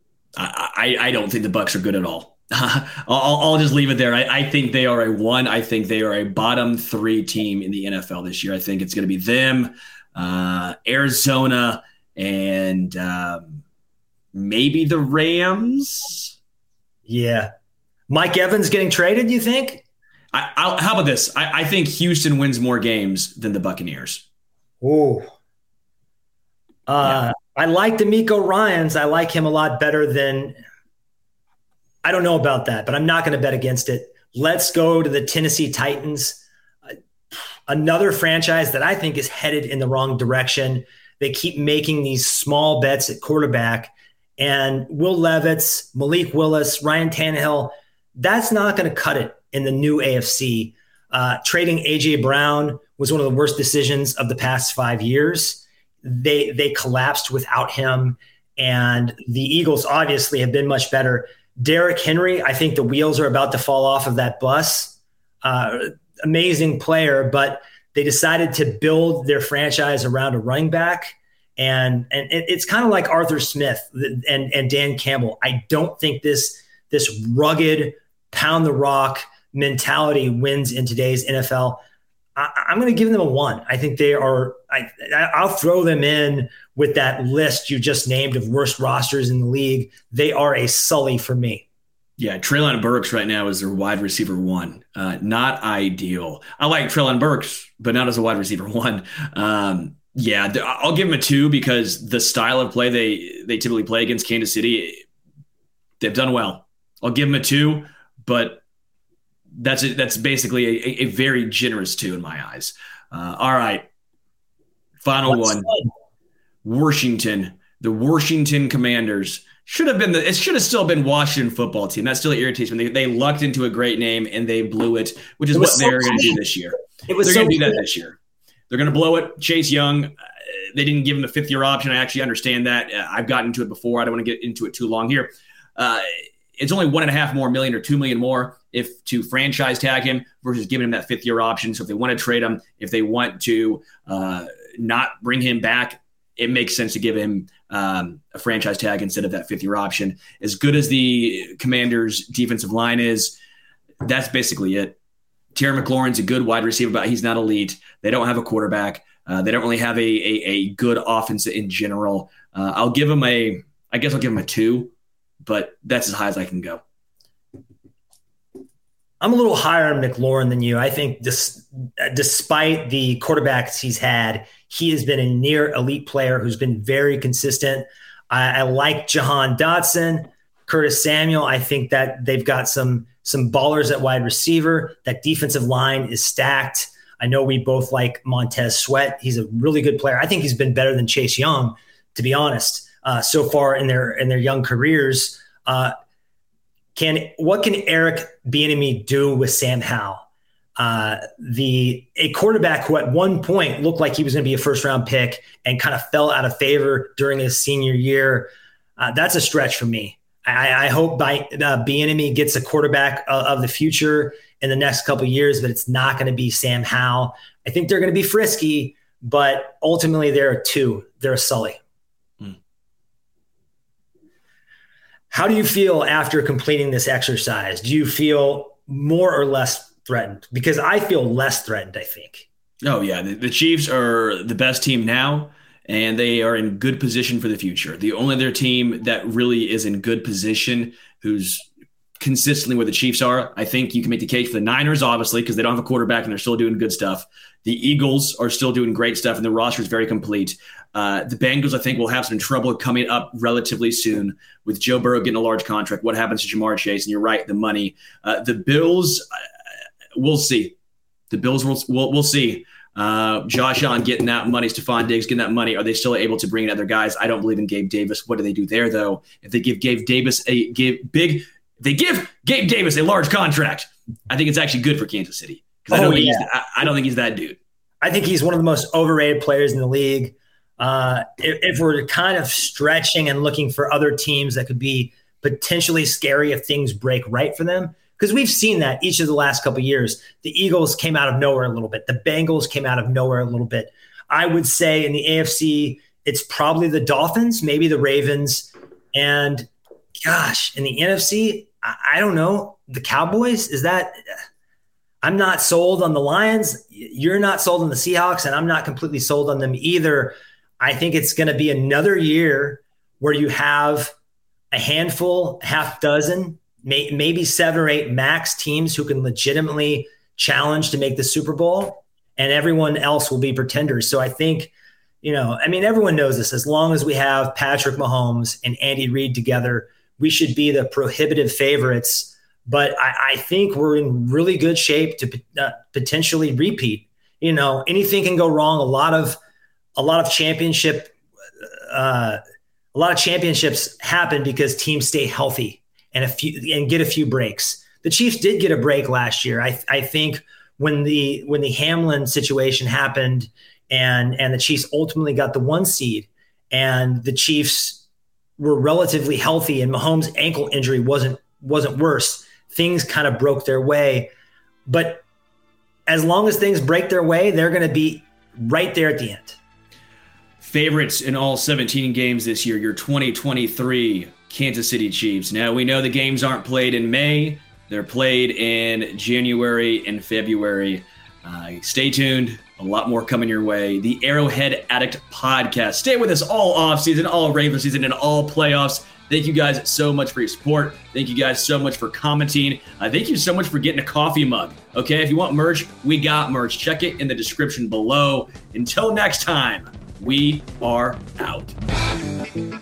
I, I, I don't think the Bucs are good at all. I'll, I'll just leave it there. I, I think they are a one. I think they are a bottom three team in the N F L this year. I think it's going to be them, uh, Arizona, and um, maybe the Rams. Yeah. Mike Evans getting traded, you think? I, I'll, how about this? I, I think Houston wins more games than the Buccaneers. Oh. Uh, yeah. I like DeMeco Ryans. I like him a lot better than – I don't know about that, but I'm not going to bet against it. Let's go to the Tennessee Titans, uh, another franchise that I think is headed in the wrong direction. They keep making these small bets at quarterback, and Will Levis, Malik Willis, Ryan Tannehill, that's not going to cut it in the new A F C. Uh, trading A J Brown was one of the worst decisions of the past five years. They, they collapsed without him, and the Eagles obviously have been much better. Derrick Henry, I think the wheels are about to fall off of that bus. Uh, amazing player, but they decided to build their franchise around a running back. And and it, it's kind of like Arthur Smith and, and Dan Campbell. I don't think this, this rugged, pound the rock mentality wins in today's N F L. I, I'm going to give them a one. I think they are I, – I'll throw them in with that list you just named of worst rosters in the league. They are a sully for me. Yeah, Treylon Burks right now is their wide receiver one. Uh, not ideal. I like Treylon Burks, but not as a wide receiver one. Um, yeah, I'll give him a two because the style of play they they typically play against Kansas City, they've done well. I'll give him a two, but that's a, that's basically a, a very generous two in my eyes. Uh, all right, final What's one. Fun? Washington, the Washington Commanders. Should have been the it should have still been Washington football team. That still irritates me. They, they lucked into a great name and they blew it, which is what so they're going to do this year. It was they're so going to do that this year. They're going to blow it. Chase Young, uh, they didn't give him a fifth year option. I actually understand that. Uh, I've gotten into it before. I don't want to get into it too long here. Uh, it's only one and a half more million or two million more if to franchise tag him versus giving him that fifth year option. So if they want to trade him, if they want to uh, not bring him back, it makes sense to give him um, a franchise tag instead of that fifth year option. As good as the Commanders' defensive line is, that's basically it. Terry McLaurin's a good wide receiver, but he's not elite. They don't have a quarterback. Uh, they don't really have a, a, a good offense in general. Uh, I'll give him a, I guess I'll give him a two, but that's as high as I can go. I'm a little higher on McLaurin than you. I think this, despite the quarterbacks he's had, he has been a near elite player who's been very consistent. I, I like Jahan Dotson, Curtis Samuel. I think that they've got some some ballers at wide receiver. That defensive line is stacked. I know we both like Montez Sweat. He's a really good player. I think he's been better than Chase Young, to be honest, uh, so far in their in their young careers. Uh, Can what can Eric Bieniemy do with Sam Howell? Uh, the a quarterback who at one point looked like he was going to be a first round pick and kind of fell out of favor during his senior year. Uh, that's a stretch for me. I, I hope by uh, Bieniemy gets a quarterback of, of the future in the next couple of years, but it's not going to be Sam Howell. I think they're going to be frisky, but ultimately they're a two. They're a Sully. Hmm. How do you feel after completing this exercise? Do you feel more or less threatened? Because I feel less threatened, I think. Oh, yeah. The, the Chiefs are the best team now, and they are in good position for the future. The only other team that really is in good position who's consistently where the Chiefs are, I think you can make the case for the Niners, obviously, because they don't have a quarterback and they're still doing good stuff. The Eagles are still doing great stuff, and the roster is very complete. Uh, the Bengals, I think, will have some trouble coming up relatively soon with Joe Burrow getting a large contract. What happens to Jamar Chase? And you're right, the money. Uh, the Bills, uh, we'll see. The Bills, will we'll, we'll see. Uh, Josh Allen getting that money, Stephon Diggs getting that money. Are they still able to bring in other guys? I don't believe in Gabe Davis. What do they do there, though? If they give Gabe Davis a give big, they give Gabe Davis a large contract, I think it's actually good for Kansas City because I, oh, don't think yeah. he's, I, I don't think he's that dude. I think he's one of the most overrated players in the league. Uh, if, if we're kind of stretching and looking for other teams that could be potentially scary if things break right for them, because we've seen that each of the last couple of years. The Eagles came out of nowhere a little bit. The Bengals came out of nowhere a little bit. I would say in the A F C, it's probably the Dolphins, maybe the Ravens. And gosh, in the N F C, I, I don't know. The Cowboys, is that – I'm not sold on the Lions. You're not sold on the Seahawks, and I'm not completely sold on them either. I think it's going to be another year where you have a handful, half dozen, may, maybe seven or eight max teams who can legitimately challenge to make the Super Bowl, and everyone else will be pretenders. So I think, you know, I mean, everyone knows this. As long as we have Patrick Mahomes and Andy Reid together, we should be the prohibitive favorites. But I, I think we're in really good shape to uh, potentially repeat. You know, anything can go wrong. A lot of a lot of championship, uh, a lot of championships happen because teams stay healthy and a few and get a few breaks. The Chiefs did get a break last year. I, I think when the when the Hamlin situation happened and and the Chiefs ultimately got the one seed and the Chiefs were relatively healthy and Mahomes' ankle injury wasn't wasn't worse. Things kind of broke their way. But as long as things break their way, they're going to be right there at the end. Favorites in all seventeen games this year, your twenty twenty-three Kansas City Chiefs. Now, we know the games aren't played in May. They're played in January and February. Uh, stay tuned. A lot more coming your way. The Arrowhead Addict Podcast. Stay with us all offseason, all regular season, and all playoffs. Thank you guys so much for your support. Thank you guys so much for commenting. Uh, thank you so much for getting a coffee mug. Okay, if you want merch, we got merch. Check it in the description below. Until next time, we are out.